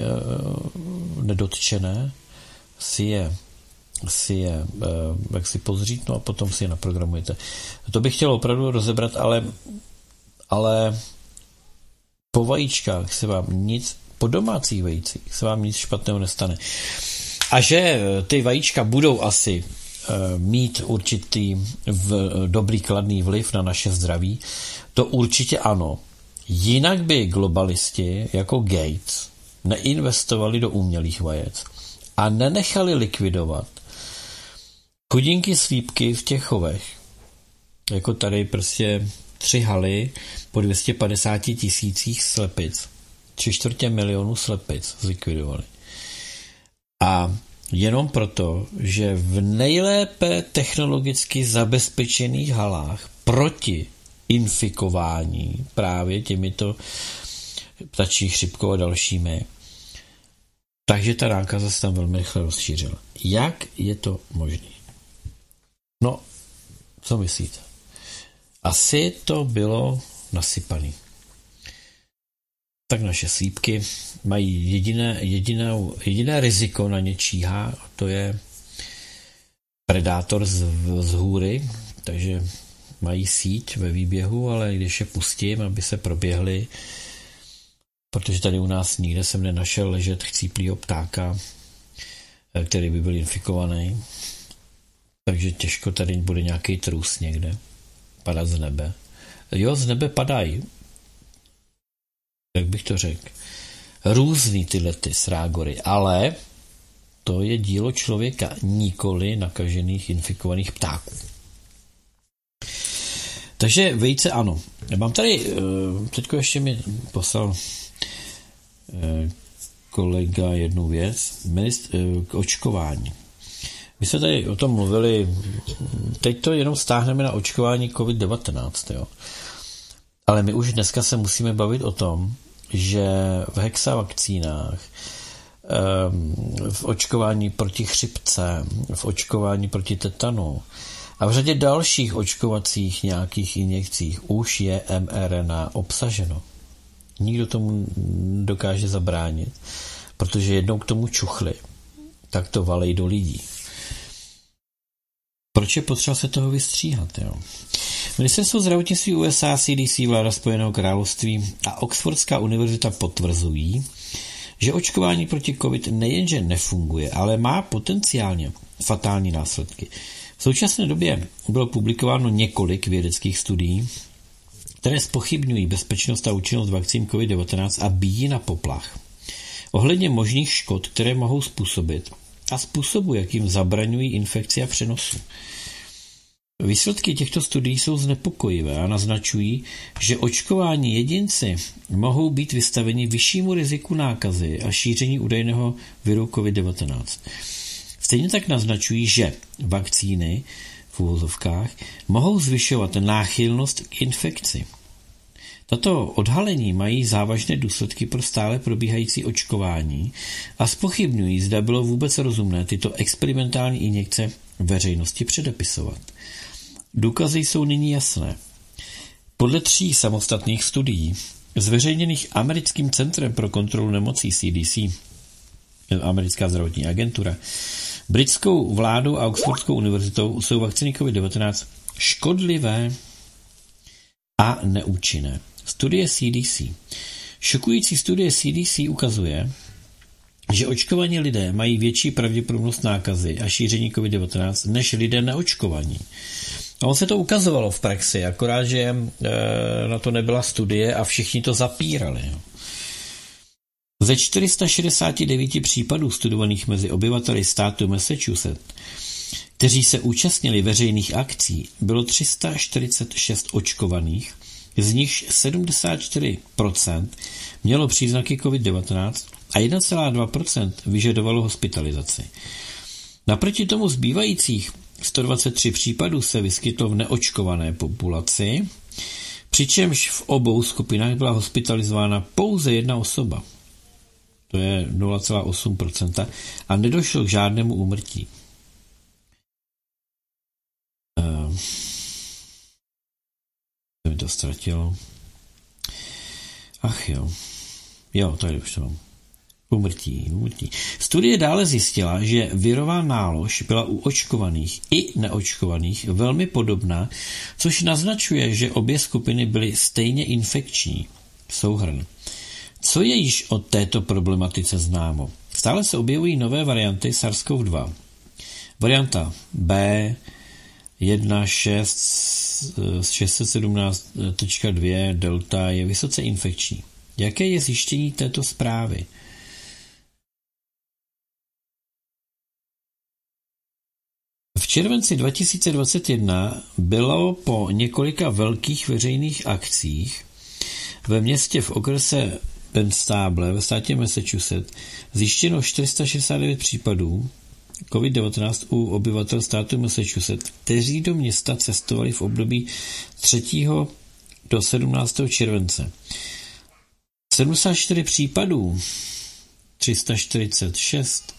nedotčené si je jak si pozřít, no a potom si je naprogramujete. To bych chtěl opravdu rozebrat, ale po vajíčkách se vám nic, po domácích vejcích se vám nic špatného nestane. A že ty vajíčka budou asi mít určitý dobrý kladný vliv na naše zdraví, to určitě ano. Jinak by globalisti jako Gates neinvestovali do umělých vajec a nenechali likvidovat chudinky slípky v těch chovech. Jako tady prostě 3 haly po 250 000 slepic. 3/4 milionu slepic zlikvidovali. A jenom proto, že v nejlépe technologicky zabezpečených halách proti infikování právě těmito ptačí chřipkou a dalšími, takže ta nákaza se tam velmi rychle rozšířila. Jak je to možné? No, co myslíte? Asi to bylo nasypané. Tak naše slípky mají jediné riziko na ně číhá, to je predátor z hůry, takže mají síť ve výběhu, ale když je pustím, aby se proběhly, protože tady u nás nikde jsem nenašel ležet chcíplýho ptáka, který by byl infikovaný, takže těžko tady bude nějaký trus někde padat z nebe. Jo, z nebe padají, jak bych to řekl, různý tyhle ty srágory, ale to je dílo člověka, nikoli nakažených, infikovaných ptáků. Takže vejce ano. Mám tady, teďko ještě mi poslal kolega jednu věc, k očkování. My jsme tady o tom mluvili, teď to jenom stáhneme na očkování COVID-19, jo. Ale my už dneska se musíme bavit o tom, že v hexavakcínách, v očkování proti chřipce, v očkování proti tetanu a v řadě dalších očkovacích nějakých injekcích už je mRNA obsaženo. Nikdo tomu dokáže zabránit, protože jednou k tomu čuchli, tak to valej do lidí. Proč je potřeba se toho vystříhat? Jo? Ministerstvo zdravotnictví USA, CDC, vláda Spojeného království a Oxfordská univerzita potvrzují, že očkování proti COVID nejenže nefunguje, ale má potenciálně fatální následky. V současné době bylo publikováno několik vědeckých studií, které zpochybňují bezpečnost a účinnost vakcín COVID-19 a bíjí na poplach. Ohledně možných škod, které mohou způsobit a způsobu, jakým zabraňují infekci a přenosu. Výsledky těchto studií jsou znepokojivé a naznačují, že očkování jedinci mohou být vystaveni vyššímu riziku nákazy a šíření údajného viru COVID-19. Stejně tak naznačují, že vakcíny v uvozovkách mohou zvyšovat náchylnost k infekci. Tato odhalení mají závažné důsledky pro stále probíhající očkování a zpochybňují, zda bylo vůbec rozumné tyto experimentální injekce veřejnosti předepisovat. Důkazy jsou nyní jasné. Podle 3 samostatných studií, zveřejněných Americkým centrem pro kontrolu nemocí CDC, americká zdravotní agentura, britskou vládou a Oxfordskou univerzitou, jsou vakcíny COVID-19 škodlivé a neúčinné. Studie CDC. Šokující studie CDC ukazuje, že očkovaní lidé mají větší pravděpodobnost nákazy a šíření COVID-19 než lidé neočkovaní. A on se to ukazovalo v praxi, akorát, že na to nebyla studie a všichni to zapírali. Ze 469 případů studovaných mezi obyvateli státu Massachusetts, kteří se účastnili veřejných akcí, bylo 346 očkovaných, z nichž 74% mělo příznaky COVID-19 a 1,2% vyžadovalo hospitalizaci. Naproti tomu zbývajících 123 případů se vyskytlo v neočkované populaci, přičemž v obou skupinách byla hospitalizována pouze jedna osoba. To je 0,8% a nedošlo k žádnému úmrtí. Mi to ztratilo. Ach jo. Jo, tady už to mám. Úmrtí. Studie dále zjistila, že virová nálož byla u očkovaných i neočkovaných velmi podobná, což naznačuje, že obě skupiny byly stejně infekční. Souhrn. Co je již o této problematice známo? Stále se objevují nové varianty SARS-CoV-2. Varianta B 1.617.2 delta je vysoce infekční. Jaké je zjištění této zprávy? V červenci 2021 bylo po několika velkých veřejných akcích ve městě v okrese Barnstable ve státě Massachusetts zjištěno 469 případů COVID-19 u obyvatel státu Massachusetts, kteří do města cestovali v období 3. do 17. července. 74 případů, 346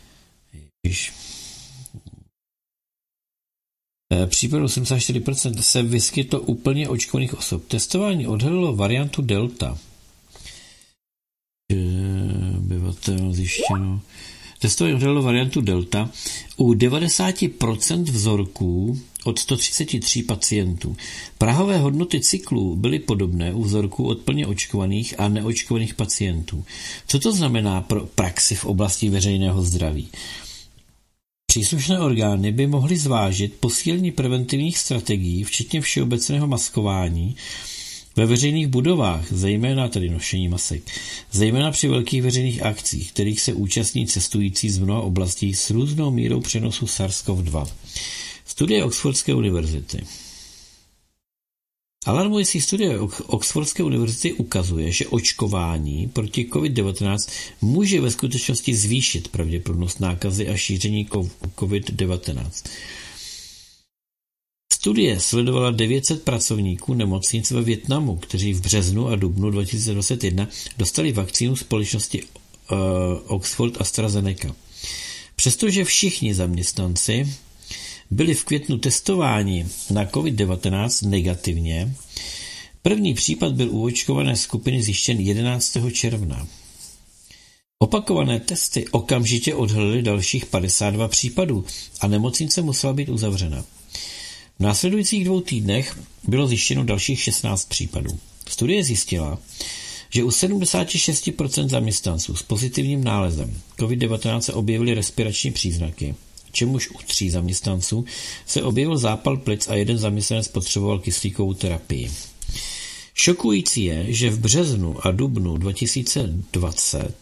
případů 74% se vyskytlo úplně očkovaných osob. Testování odhalilo variantu Delta. Obyvatel zjištěno. Testování odhalilo variantu Delta u 90% vzorků od 133 pacientů. Prahové hodnoty cyklů byly podobné u vzorků od plně očkovaných a neočkovaných pacientů. Co to znamená pro praxi v oblasti veřejného zdraví? Příslušné orgány by mohly zvážit posílení preventivních strategií, včetně všeobecného maskování ve veřejných budovách, zejména tedy nošení masek, zejména při velkých veřejných akcích, kterých se účastní cestující z mnoha oblastí s různou mírou přenosu SARS-CoV-2. Studie Oxfordské univerzity. Alarmující studie Oxfordské univerzity ukazuje, že očkování proti COVID-19 může ve skutečnosti zvýšit pravděpodobnost nákazy a šíření COVID-19. Studie sledovala 900 pracovníků nemocnic ve Vietnamu, kteří v březnu a dubnu 2021 dostali vakcínu společnosti Oxford AstraZeneca. Přestože všichni zaměstnanci byli v květnu testováni na COVID-19 negativně, první případ byl u očkované skupiny zjištěn 11. června. Opakované testy okamžitě odhalily dalších 52 případů a nemocnice musela být uzavřena. V následujících 2 týdnech bylo zjištěno dalších 16 případů. Studie zjistila, že u 76% zaměstnanců s pozitivním nálezem COVID-19 se objevily respirační příznaky, čemuž u 3 zaměstnanců se objevil zápal plic a 1 zaměstnanec potřeboval kyslíkovou terapii. Šokující je, že v březnu a dubnu 2020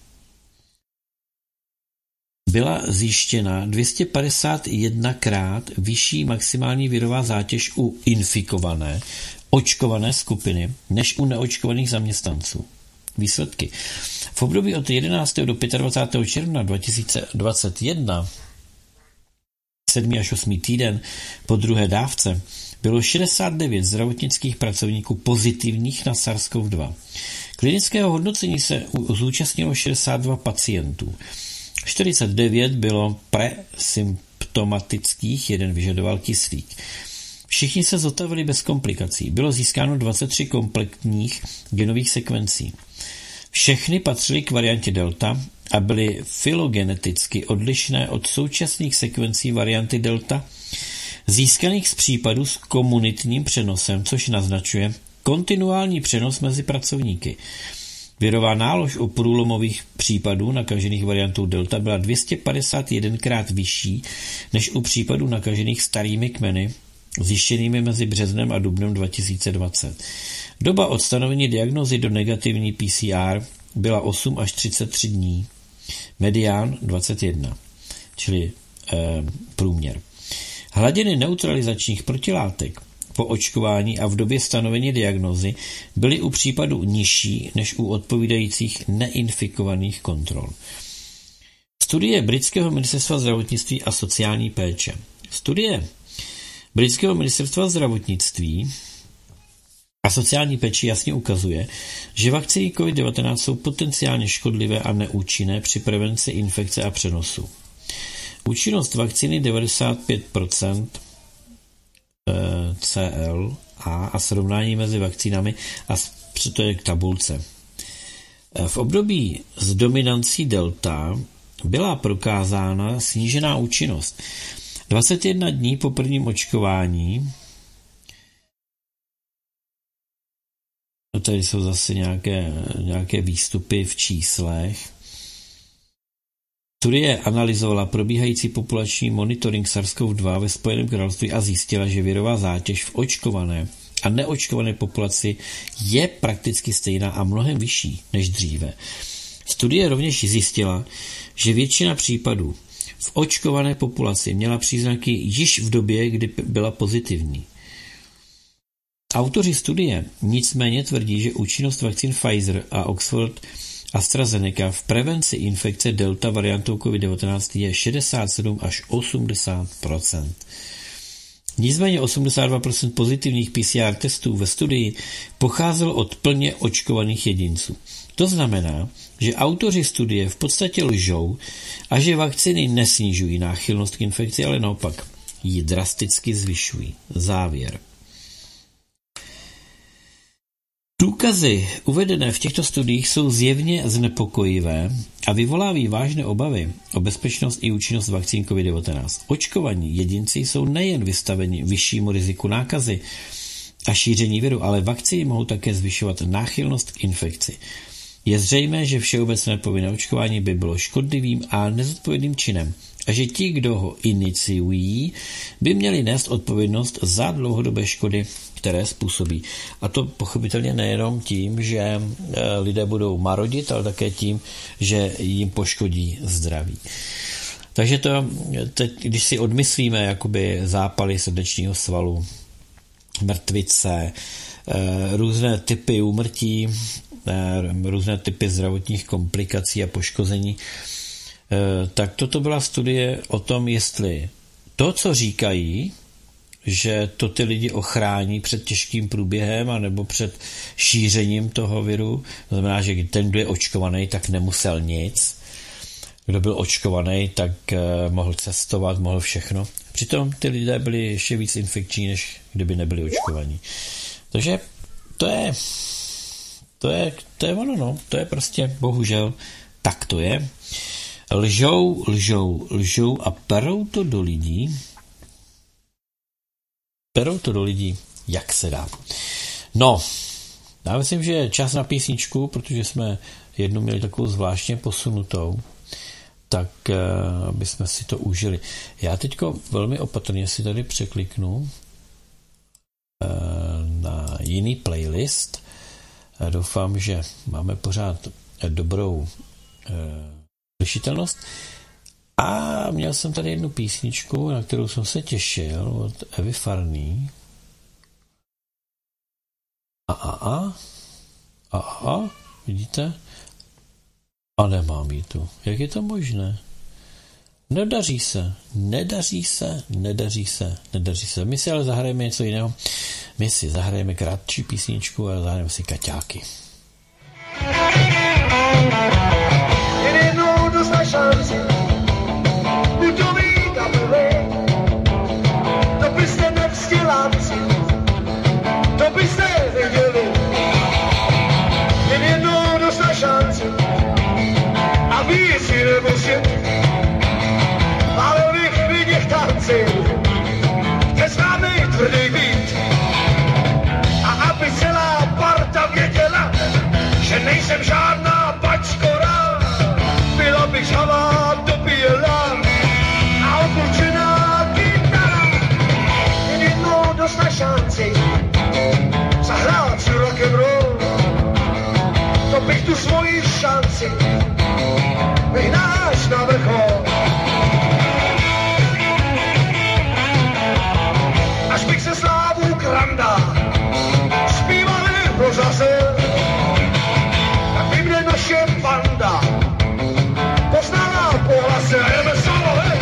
byla zjištěna 251krát vyšší maximální virová zátěž u infikované, očkované skupiny, než u neočkovaných zaměstnanců. Výsledky. V období od 11. do 25. června 2021, 7. až 8. týden po druhé dávce, bylo 69 zdravotnických pracovníků pozitivních na SARS-CoV-2. Klinického hodnocení se zúčastnilo 62 pacientů. 49 bylo presymptomatických, jeden vyžadoval kyslík. Všichni se zotavili bez komplikací. Bylo získáno 23 kompletních genových sekvencí. Všechny patřily k variantě delta a byly filogeneticky odlišné od současných sekvencí varianty delta, získaných z případů s komunitním přenosem, což naznačuje kontinuální přenos mezi pracovníky. Virová nálož u průlomových případů nakažených variantou delta byla 251krát vyšší než u případů nakažených starými kmeny, zjištěnými mezi březnem a dubnem 2020. Doba od stanovení diagnózy do negativní PCR byla 8 až 33 dní. Medián 21, čili průměr. Hladiny neutralizačních protilátek po očkování a v době stanovení diagnózy byly u případů nižší než u odpovídajících neinfikovaných kontrol. Studie britského ministerstva zdravotnictví a sociální péče. Studie britského ministerstva zdravotnictví a sociální péči jasně ukazuje, že vakcíny COVID-19 jsou potenciálně škodlivé a neúčinné při prevenci infekce a přenosu. Účinnost vakcíny 95% CL a srovnání mezi vakcínami a to je k tabulce. V období s dominancí delta byla prokázána snížená účinnost. 21 dní po prvním očkování, tady jsou zase nějaké výstupy v číslech. Studie analyzovala probíhající populační monitoring SARS-CoV-2 ve Spojeném království a zjistila, že virová zátěž v očkované a neočkované populaci je prakticky stejná a mnohem vyšší než dříve. Studie rovněž zjistila, že většina případů v očkované populaci měla příznaky již v době, kdy byla pozitivní. Autoři studie nicméně tvrdí, že účinnost vakcín Pfizer a Oxford AstraZeneca v prevenci infekce delta variantou COVID-19 je 67 až 80%. Nicméně 82% pozitivních PCR testů ve studii pocházelo od plně očkovaných jedinců. To znamená, že autoři studie v podstatě lžou a že vakcíny nesnižují náchylnost k infekci, ale naopak ji drasticky zvyšují. Závěr. Důkazy uvedené v těchto studiích jsou zjevně znepokojivé a vyvolávají vážné obavy o bezpečnost i účinnost vakcín COVID-19. Očkovaní jedinci jsou nejen vystaveni vyššímu riziku nákazy a šíření viru, ale vakcíny mohou také zvyšovat náchylnost k infekci. Je zřejmé, že všeobecné povinné očkování by bylo škodlivým a nezodpovědným činem a že ti, kdo ho iniciují, by měli nést odpovědnost za dlouhodobé škody, které způsobí. A to pochopitelně nejenom tím, že lidé budou marodit, ale také tím, že jim poškodí zdraví. Takže to, teď, když si odmyslíme jakoby zápaly srdečního svalu, mrtvice, různé typy úmrtí, různé typy zdravotních komplikací a poškození, tak toto byla studie o tom, jestli to, co říkají, že to ty lidi ochrání před těžkým průběhem anebo před šířením toho viru. To znamená, že ten, kdo je očkovaný, tak nemusel nic. Kdo byl očkovaný, tak mohl cestovat, mohl všechno. Přitom ty lidé byli ještě víc infekční, než kdyby nebyli očkovaní. Takže to je ono, no. To je prostě, bohužel, tak to je. Lžou a perou to do lidí. Jak se dá. No, já myslím, že je čas na písničku, protože jsme jednu měli takovou zvláštně posunutou, tak bychom si to užili. Já teďko velmi opatrně si tady překliknu na jiný playlist. Doufám, že máme pořád dobrou slyšitelnost. A měl jsem tady jednu písničku, na kterou jsem se těšil, od Evy Farný. Vidíte? A nemám ji tu. Jak je to možné? Nedaří se. My si ale zahrajeme něco jiného. My si zahrajeme krátší písničku a zahrajeme si Kaťáky. Jen jednou dostal šanci, buď to mít a prvé, to byste nevzdělánci, to byste viděli. Jen jednou dostal šanci, a víc si nemusím, ale bych viděl tanci, chce s námi tvrdý být. A aby celá parta věděla, že nejsem žádná pačkora, byla bych žhavá do bíla a obručená kytara. Jen jednou dostal šanci zahrát si rock'n'roll, to bych tu svoji šanci vyhnáš na vrchol. Až bych se slávu kranda zpívali pro zase, tak by mě naše banda poznala po hlase. Jdeme solo, hej!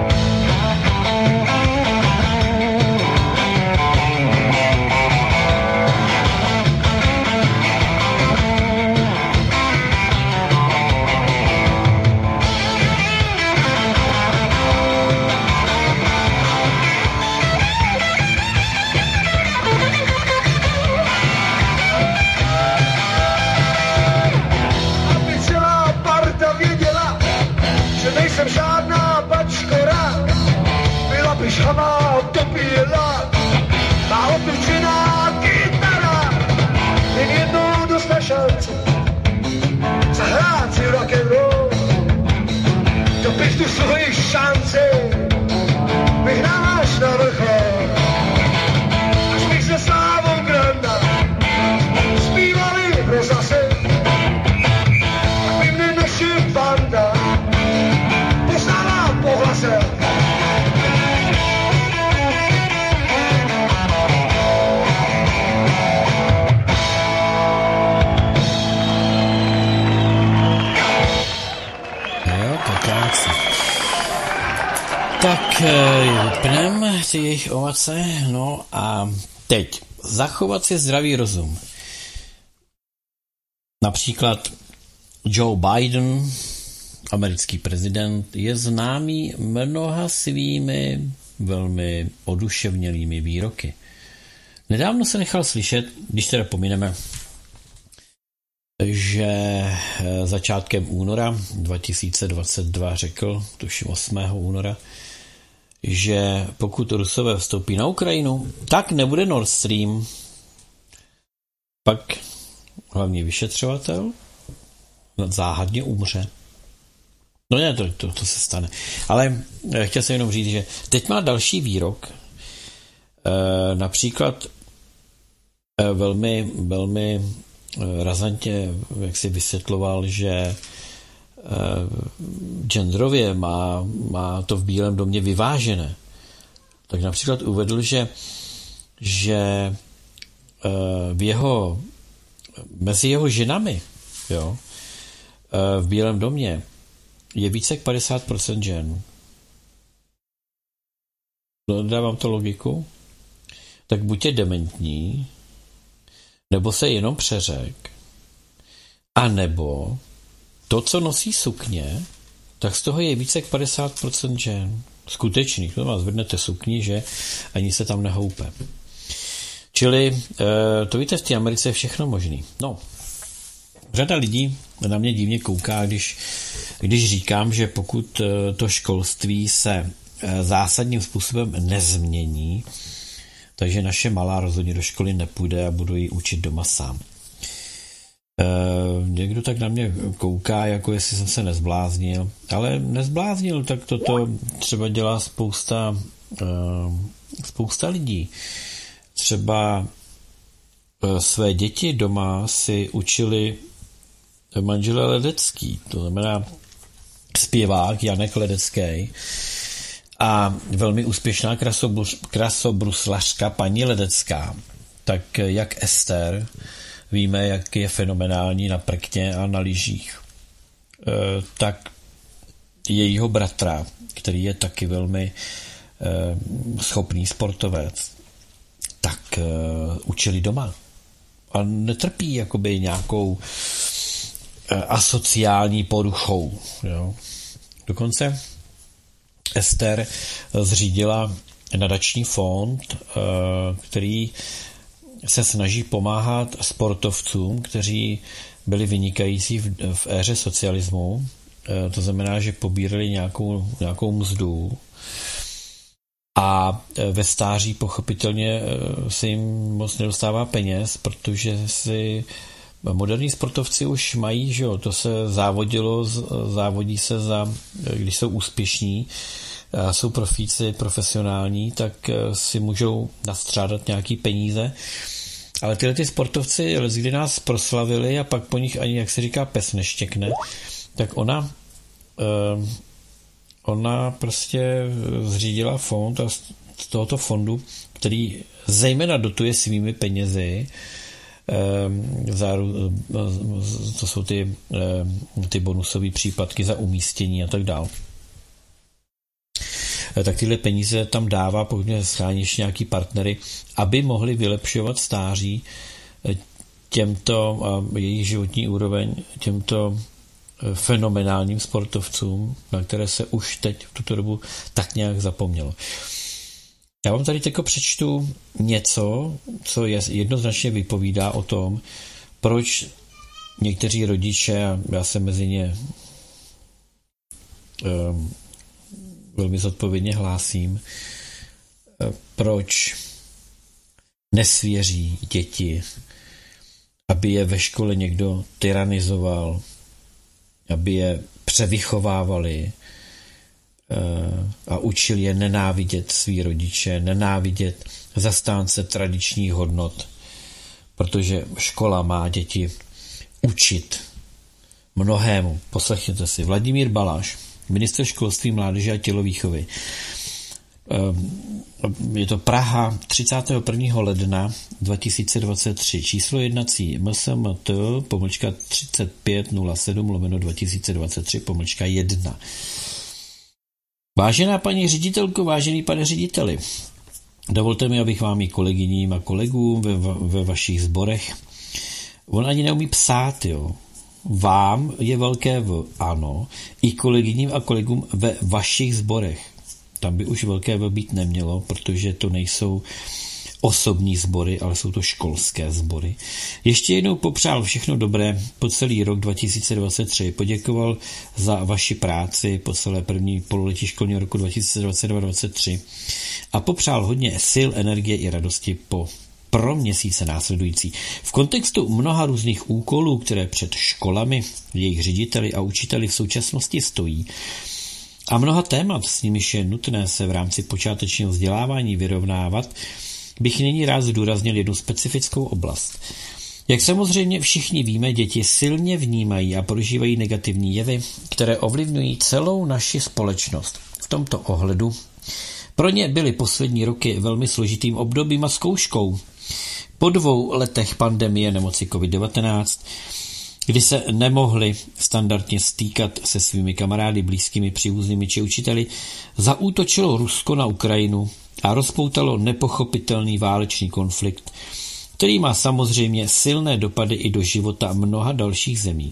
Nejsem žádná bačkora, byla by žhavá do bíla a otočená kytara. Jen jednou dostal šanci zahrát si rock'n'roll, to bych tu svoji šanci vyhnáš na vrchol. Až bych se slávou granda zpívali pro zase, tak by mě naše banda poznala po hlase. Jo, Kaťáci. Tak vypnem ty jejich ovace, no a teď zachovat si zdravý rozum. Například Joe Biden, americký prezident, je známý mnoha svými velmi oduševnělými výroky. Nedávno se nechal slyšet, když teda pomineme, že začátkem února 2022 řekl, tuším 8. února, že pokud Rusové vstoupí na Ukrajinu, tak nebude Nord Stream. Pak hlavní vyšetřovatel záhadně umře. No ne, to se stane. Ale chtěl jsem jenom říct, že teď má další výrok. Například velmi razantně, jak si vysvětloval, že genderově má to v Bílém domě vyvážené. Tak například uvedl, že mezi jeho ženami, jo, v Bílém domě je více jak 50% žen. Dávám to logiku? Tak buď je dementní, nebo se jenom přeřek, a nebo to, co nosí sukně, tak z toho je více jak 50% žen. Skutečných. To má zvednete sukni, že ani se tam nehoupe. Čili to víte, v té Americe je všechno možný. No, řada lidí na mě divně kouká, když říkám, že pokud to školství se zásadním způsobem nezmění, takže naše malá rozhodně do školy nepůjde a budu ji učit doma sám. Někdo tak na mě kouká, jako jestli jsem se nezbláznil, ale nezbláznil, tak toto třeba dělá spousta lidí. Třeba své děti doma si učili manželé Ledecký, to znamená zpěvák Janek Ledecký a velmi úspěšná krasobruslařka paní Ledecká. Tak jak Ester, víme, jak je fenomenální na prkně a na lyžích. Tak jejího bratra, který je taky velmi schopný sportovec, tak učili doma. A netrpí jakoby nějakou asociální poruchou. Jo. Dokonce Ester zřídila nadační fond, který se snaží pomáhat sportovcům, kteří byli vynikající v éře socialismu. To znamená, že pobírali nějakou mzdu a ve stáří pochopitelně se jim moc nedostává peněz, protože si moderní sportovci už mají, že jo, to se závodí se když jsou úspěšní, jsou profíci profesionální, tak si můžou nastřádat nějaký peníze. Ale tyhle ty sportovci, kdy nás proslavili a pak po nich ani, jak se říká, pes neštěkne, tak ona prostě zřídila fond a z tohoto fondu, který zejména dotuje svými penězi, to jsou ty bonusové případky za umístění a tak dále, tak tyhle peníze tam dává, pokud schání ještě nějaký partnery, aby mohli vylepšovat stáří těmto a jejich životní úroveň těmto fenomenálním sportovcům, na které se už teď v tuto dobu tak nějak zapomnělo. Já vám tady teď přečtu něco, co jednoznačně vypovídá o tom, proč někteří rodiče, a já se mezi ně velmi zodpovědně hlásím, proč nesvěří děti, aby je ve škole někdo tyranizoval, aby je převychovávali a učili je nenávidět svý rodiče, nenávidět zastánce tradičních hodnot, protože škola má děti učit mnohému. Poslechněte si. Vladimír Baláš, ministr školství, mládeže a tělovýchovy. Je to Praha, 31. ledna 2023. Číslo jednací MSMT /3507/2023/1. Vážená paní ředitelko, vážený pane řediteli, dovolte mi, abych vám i kolegyním a kolegům ve vašich sborech, on ani neumí psát, jo. Vám je velké V, ano, i kolegyním a kolegům ve vašich sborech. Tam by už velké V být nemělo, protože to nejsou osobní sbory, ale jsou to školské sbory. Ještě jednou popřál všechno dobré po celý rok 2023. Poděkoval za vaši práci po celé první pololetí školního roku 2022-2023 a popřál hodně sil, energie i radosti pro měsíce následující. V kontextu mnoha různých úkolů, které před školami, jejich řediteli a učiteli v současnosti stojí, a mnoha témat, s nimiž je nutné se v rámci počátečního vzdělávání vyrovnávat, bych nyní rád zdůraznil jednu specifickou oblast. Jak samozřejmě všichni víme, děti silně vnímají a prožívají negativní jevy, které ovlivňují celou naši společnost. V tomto ohledu pro ně byly poslední roky velmi složitým obdobím a zkouškou. Po 2 letech pandemie nemoci COVID-19, kdy se nemohli standardně stýkat se svými kamarády, blízkými, příbuznými či učiteli, zaútočilo Rusko na Ukrajinu a rozpoutalo nepochopitelný válečný konflikt, který má samozřejmě silné dopady i do života mnoha dalších zemí.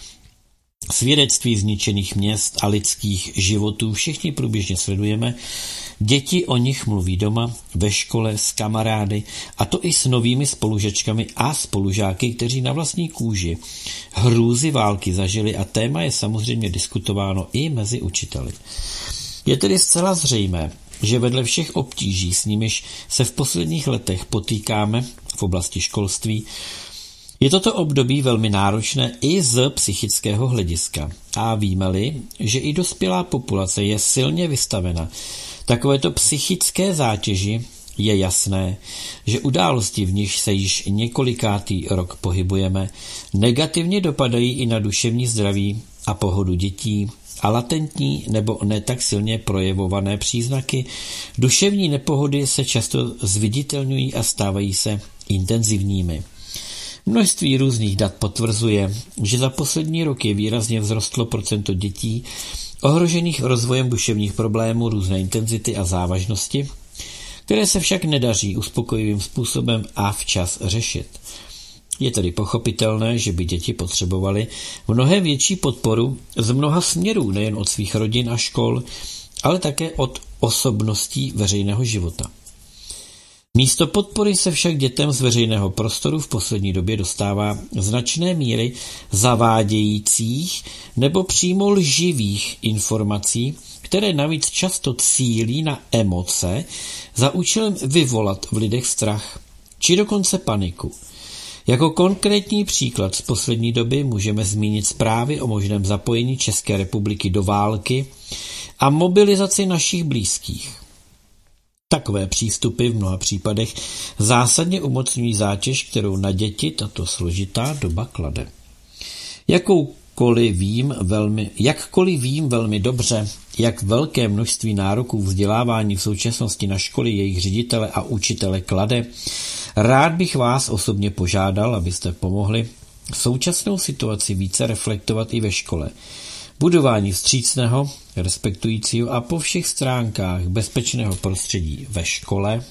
Svědectví zničených měst a lidských životů všichni průběžně sledujeme. Děti o nich mluví doma, ve škole, s kamarády, a to i s novými spolužačkami a spolužáky, kteří na vlastní kůži hrůzy války zažili, a téma je samozřejmě diskutováno i mezi učiteli. Je tedy zcela zřejmé, že vedle všech obtíží, s nimiž se v posledních letech potýkáme v oblasti školství, je toto období velmi náročné i z psychického hlediska. A víme-li, že i dospělá populace je silně vystavena takovéto psychické zátěži, je jasné, že události, v nich se již několikátý rok pohybujeme, negativně dopadají i na duševní zdraví a pohodu dětí, a latentní nebo ne tak silně projevované příznaky duševní nepohody se často zviditelňují a stávají se intenzivními. Množství různých dat potvrzuje, že za poslední roky výrazně vzrostlo procento dětí ohrožených rozvojem duševních problémů různé intenzity a závažnosti, které se však nedaří uspokojivým způsobem a včas řešit. Je tedy pochopitelné, že by děti potřebovaly mnohem větší podporu z mnoha směrů, nejen od svých rodin a škol, ale také od osobností veřejného života. Místo podpory se však dětem z veřejného prostoru v poslední době dostává značné míry zavádějících nebo přímo lživých informací, které navíc často cílí na emoce za účelem vyvolat v lidech strach či dokonce paniku. Jako konkrétní příklad z poslední doby můžeme zmínit zprávy o možném zapojení České republiky do války a mobilizaci našich blízkých. Takové přístupy v mnoha případech zásadně umocňují zátěž, kterou na děti tato složitá doba klade. Jakkoliv vím velmi dobře, jak velké množství nároků vzdělávání v současnosti na školy, jejich ředitele a učitele klade, rád bych vás osobně požádal, abyste pomohli současnou situaci více reflektovat i ve škole. Budování vstřícného, respektujícího a po všech stránkách bezpečného prostředí ve škole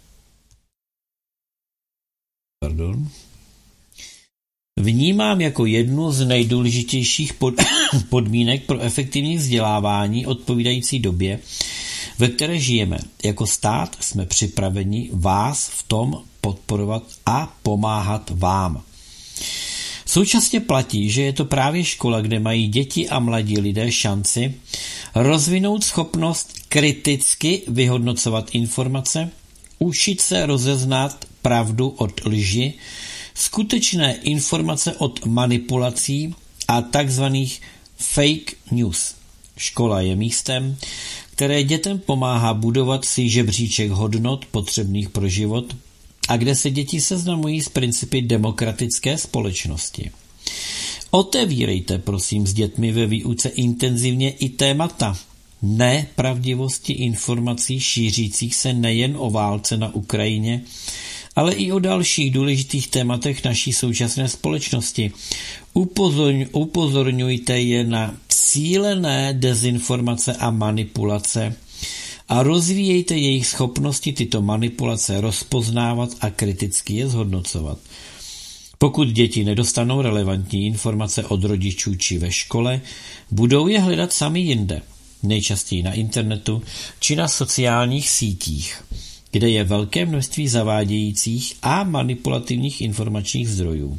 vnímám jako jednu z nejdůležitějších podmínek pro efektivní vzdělávání odpovídající době, ve které žijeme. Jako stát jsme připraveni vás v tom podporovat a pomáhat vám. Současně platí, že je to právě škola, kde mají děti a mladí lidé šanci rozvinout schopnost kriticky vyhodnocovat informace, učit se rozeznat pravdu od lži, skutečné informace od manipulací a takzvaných fake news. Škola je místem, které dětem pomáhá budovat si žebříček hodnot potřebných pro život a kde se děti seznamují s principy demokratické společnosti. Otevírejte prosím s dětmi ve výuce intenzivně i témata nepravdivosti informací šířících se nejen o válce na Ukrajině, ale i o dalších důležitých tématech naší současné společnosti. Upozorňujte je na cílené dezinformace a manipulace a rozvíjejte jejich schopnosti tyto manipulace rozpoznávat a kriticky je zhodnocovat. Pokud děti nedostanou relevantní informace od rodičů či ve škole, budou je hledat sami jinde, nejčastěji na internetu či na sociálních sítích, kde je velké množství zavádějících a manipulativních informačních zdrojů.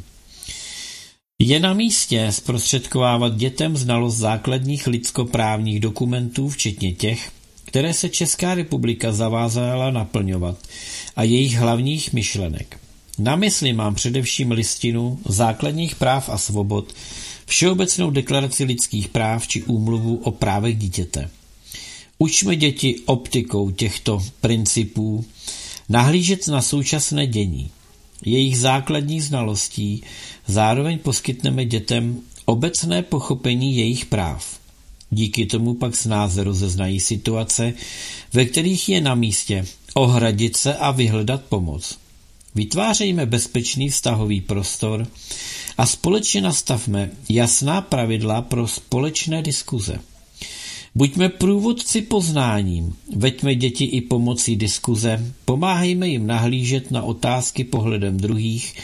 Je na místě zprostředkovávat dětem znalost základních lidskoprávních dokumentů, včetně těch, které se Česká republika zavázala naplňovat, a jejich hlavních myšlenek. Na mysli mám především listinu základních práv a svobod, Všeobecnou deklaraci lidských práv či úmluvu o právech dítěte. Učme děti optikou těchto principů nahlížet na současné dění. Jejich základních znalostí zároveň poskytneme dětem obecné pochopení jejich práv. Díky tomu pak snáze rozeznají situace, ve kterých je na místě ohradit se a vyhledat pomoc. Vytvářejme bezpečný vztahový prostor a společně nastavme jasná pravidla pro společné diskuze. Buďme průvodci poznáním, veďme děti i pomocí diskuze, pomáhejme jim nahlížet na otázky pohledem druhých,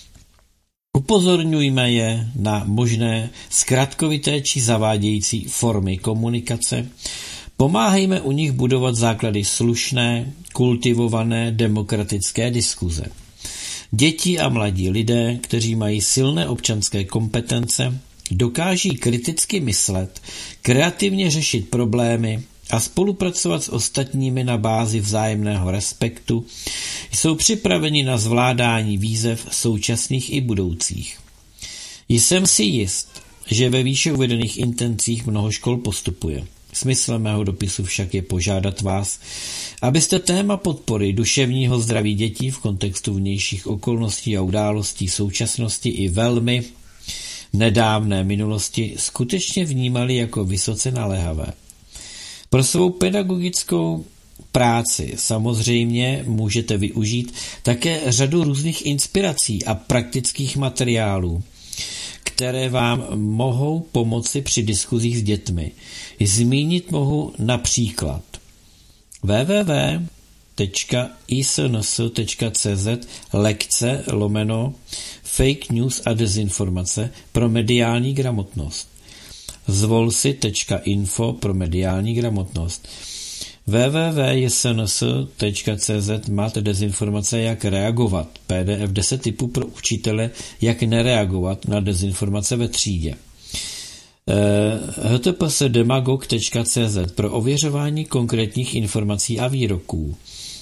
upozorňujme je na možné zkratkovité či zavádějící formy komunikace, pomáhejme u nich budovat základy slušné, kultivované, demokratické diskuze. Děti a mladí lidé, kteří mají silné občanské kompetence, dokáží kriticky myslet, kreativně řešit problémy a spolupracovat s ostatními na bázi vzájemného respektu, jsou připraveni na zvládání výzev současných i budoucích. Jsem si jist, že ve výše uvedených intencích mnoho škol postupuje. Smyslem mého dopisu však je požádat vás, abyste téma podpory duševního zdraví dětí v kontextu vnějších okolností a událostí současnosti i velmi nedávné minulosti skutečně vnímali jako vysoce naléhavé. Pro svou pedagogickou práci samozřejmě můžete využít také řadu různých inspirací a praktických materiálů, které vám mohou pomoci při diskuzích s dětmi. Zmínit mohu například www.isns.cz lekce/fake news a dezinformace pro mediální gramotnost, zvolsi.info pro mediální gramotnost, www.isns.cz máte dezinformace, jak reagovat, PDF 10 tipů pro učitele, jak nereagovat na dezinformace ve třídě, htpsdemagog.cz pro ověřování konkrétních informací a výroků,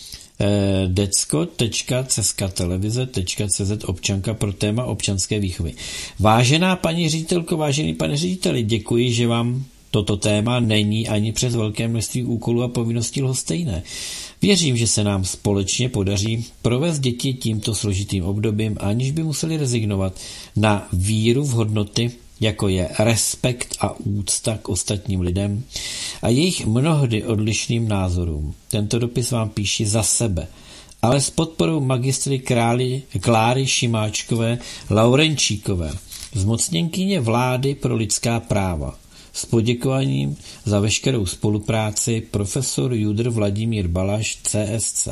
decko.ceskatelevize.cz občanka pro téma občanské výchovy. Vážená paní ředitelko, vážený pane řediteli, děkuji, že vám toto téma není ani přes velké množství úkolů a povinností lhostejné. Věřím, že se nám společně podaří provést děti tímto složitým obdobím, aniž by museli rezignovat na víru v hodnoty, jako je respekt a úcta k ostatním lidem a jejich mnohdy odlišným názorům. Tento dopis vám píši za sebe, ale s podporou magistry Kláry Šimáčkové Laurenčíkové, zmocněnkyně vlády pro lidská práva. S poděkováním za veškerou spolupráci profesor Judr Vladimír Balaš, CSC.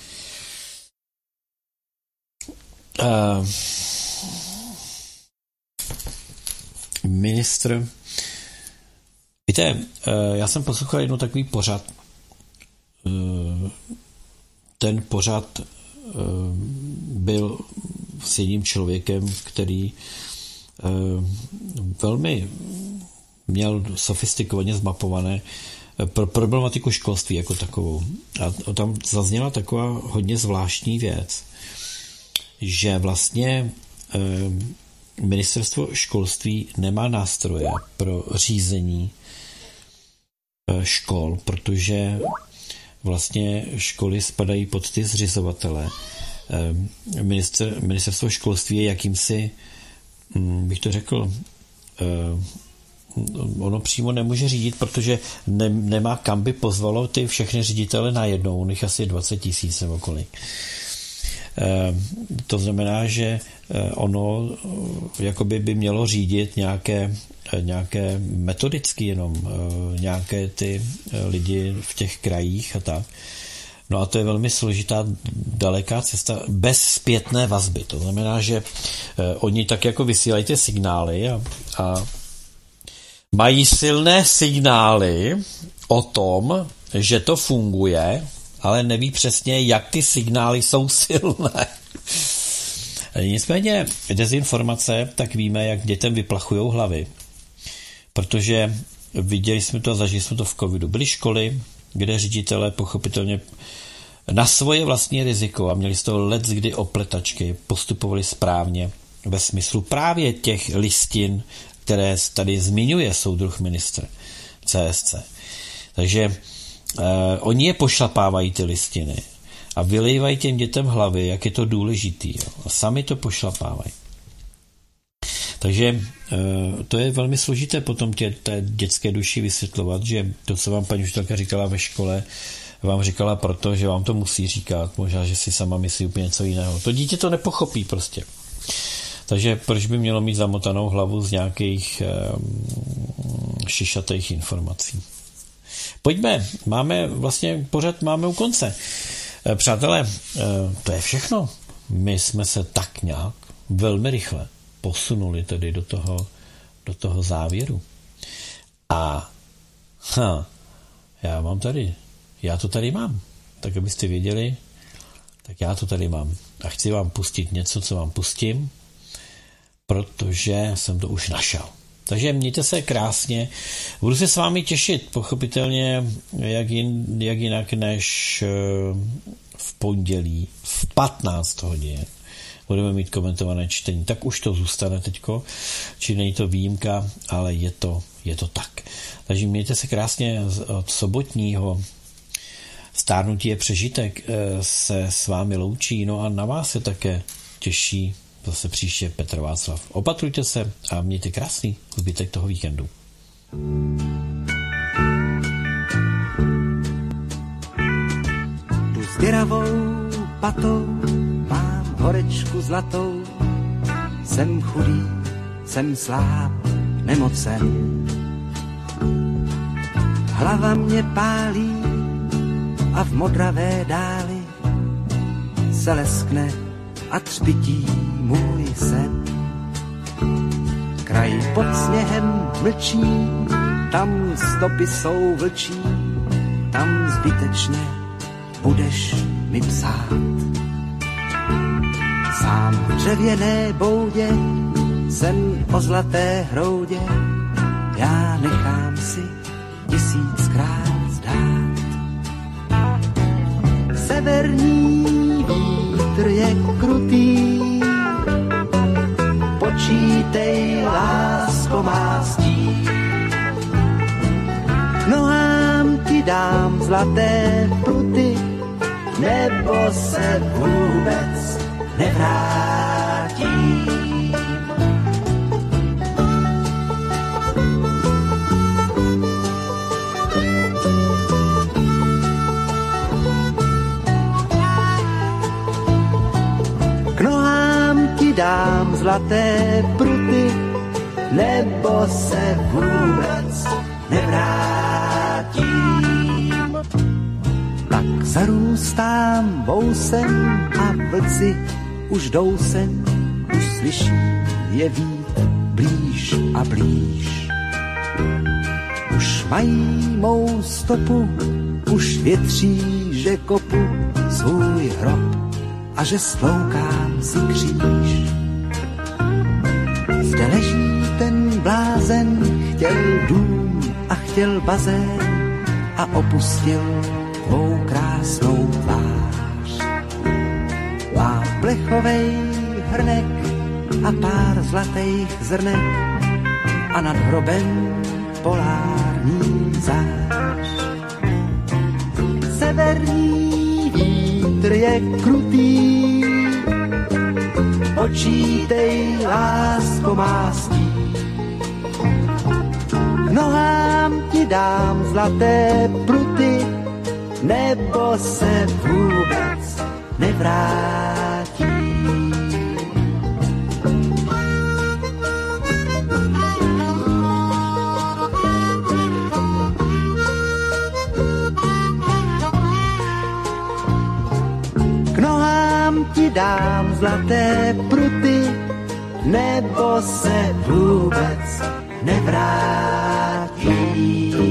Ministr. Víte, já jsem poslouchal jednou takový pořad. Ten pořad byl s jedním člověkem, který velmi měl sofistikovaně zmapované pro problematiku školství jako takovou. A tam zazněla taková hodně zvláštní věc, že vlastně ministerstvo školství nemá nástroje pro řízení škol, protože vlastně školy spadají pod ty zřizovatele. Ministerstvo školství je jakýmsi, bych to řekl, ono přímo nemůže řídit, protože nemá kam by pozvalo ty všechny ředitele najednou, u nich asi 20 000 nebo kolik. To znamená, že ono jakoby by mělo řídit nějaké metodicky jenom, nějaké ty lidi v těch krajích a tak. No a to je velmi složitá, daleká cesta bez zpětné vazby. To znamená, že oni tak jako vysílají ty signály a mají silné signály o tom, že to funguje, ale neví přesně, jak ty signály jsou silné. Nicméně dezinformace, tak víme, jak dětem vyplachujou hlavy. Protože viděli jsme to a zažili jsme to v covidu. Byly školy, kde ředitelé pochopitelně na svoje vlastní riziko a měli z toho leckdy opletačky, postupovali správně ve smyslu právě těch listin, které tady zmiňuje soudruh ministr CSC. Takže oni je pošlapávají ty listiny a vylejvají těm dětem hlavy, jak je to důležitý. Jo. A sami to pošlapávají. Takže to je velmi složité potom té dětské duši vysvětlovat, že to, co vám paní učitelka říkala ve škole, vám říkala proto, že vám to musí říkat, možná, že si sama myslí úplně něco jiného. To dítě to nepochopí prostě. Takže proč by mělo mít zamotanou hlavu z nějakých šišatých informací? Pojďme, pořád máme u konce. Přátelé, to je všechno. My jsme se tak nějak velmi rychle posunuli tedy do toho závěru. A já to tady mám. Tak abyste věděli, tak já to tady mám. A chci vám pustit něco, co vám pustím, protože jsem to už našel. Takže mějte se krásně. Budu se s vámi těšit, pochopitelně, jak jinak než v pondělí v 15 hodin. Budeme mít komentované čtení. Tak už to zůstane teďko, či není to výjimka, ale je to tak. Takže mějte se krásně. Od sobotního Stárnutí je přežitek se s vámi loučí, no a na vás se také těší zase příště Petr Václav. Opatrujte se a mějte krásný zbytek toho víkendu. děravou patou, mám horečku zlatou, jsem chudý, jsem sláb, nemocen. Hlava mě pálí a v modravé dáli se leskne a třpití můj sen. Kraj pod sněhem mlčí, tam stopy jsou vlčí, tam zbytečně budeš mi psát. Sám v dřevěné boudě, sen o zlaté hroudě, já nechám si 1000krát zdát. Severní vítr je krutý, počítej, lásko má stí. K nohám ti dám zlaté pruty, nebo se vůbec nevrátí. K nohám ti dám zlaté pruty, nebo se vůbec nevrátí. Tak zarůstám vousem a vlci už jdou sem, už slyší je vít blíž a blíž. Už mají mou stopu, už větří, že kopu svůj hrob a že stloukám si kříž. Zde leží ten blázen, chtěl dům a chtěl bazén a opustil tvou krásnou tvář. Má plechovej hrnek a pár zlatých zrnek a nad hrobem polární zář. Severní vítr je krutý, počítej, lásko má stí. K nohám ti dám zlaté pruty, nebo se vůbec nevrátí. K nohám ti dám zlaté pruty, nebo se vůbec nevrátí.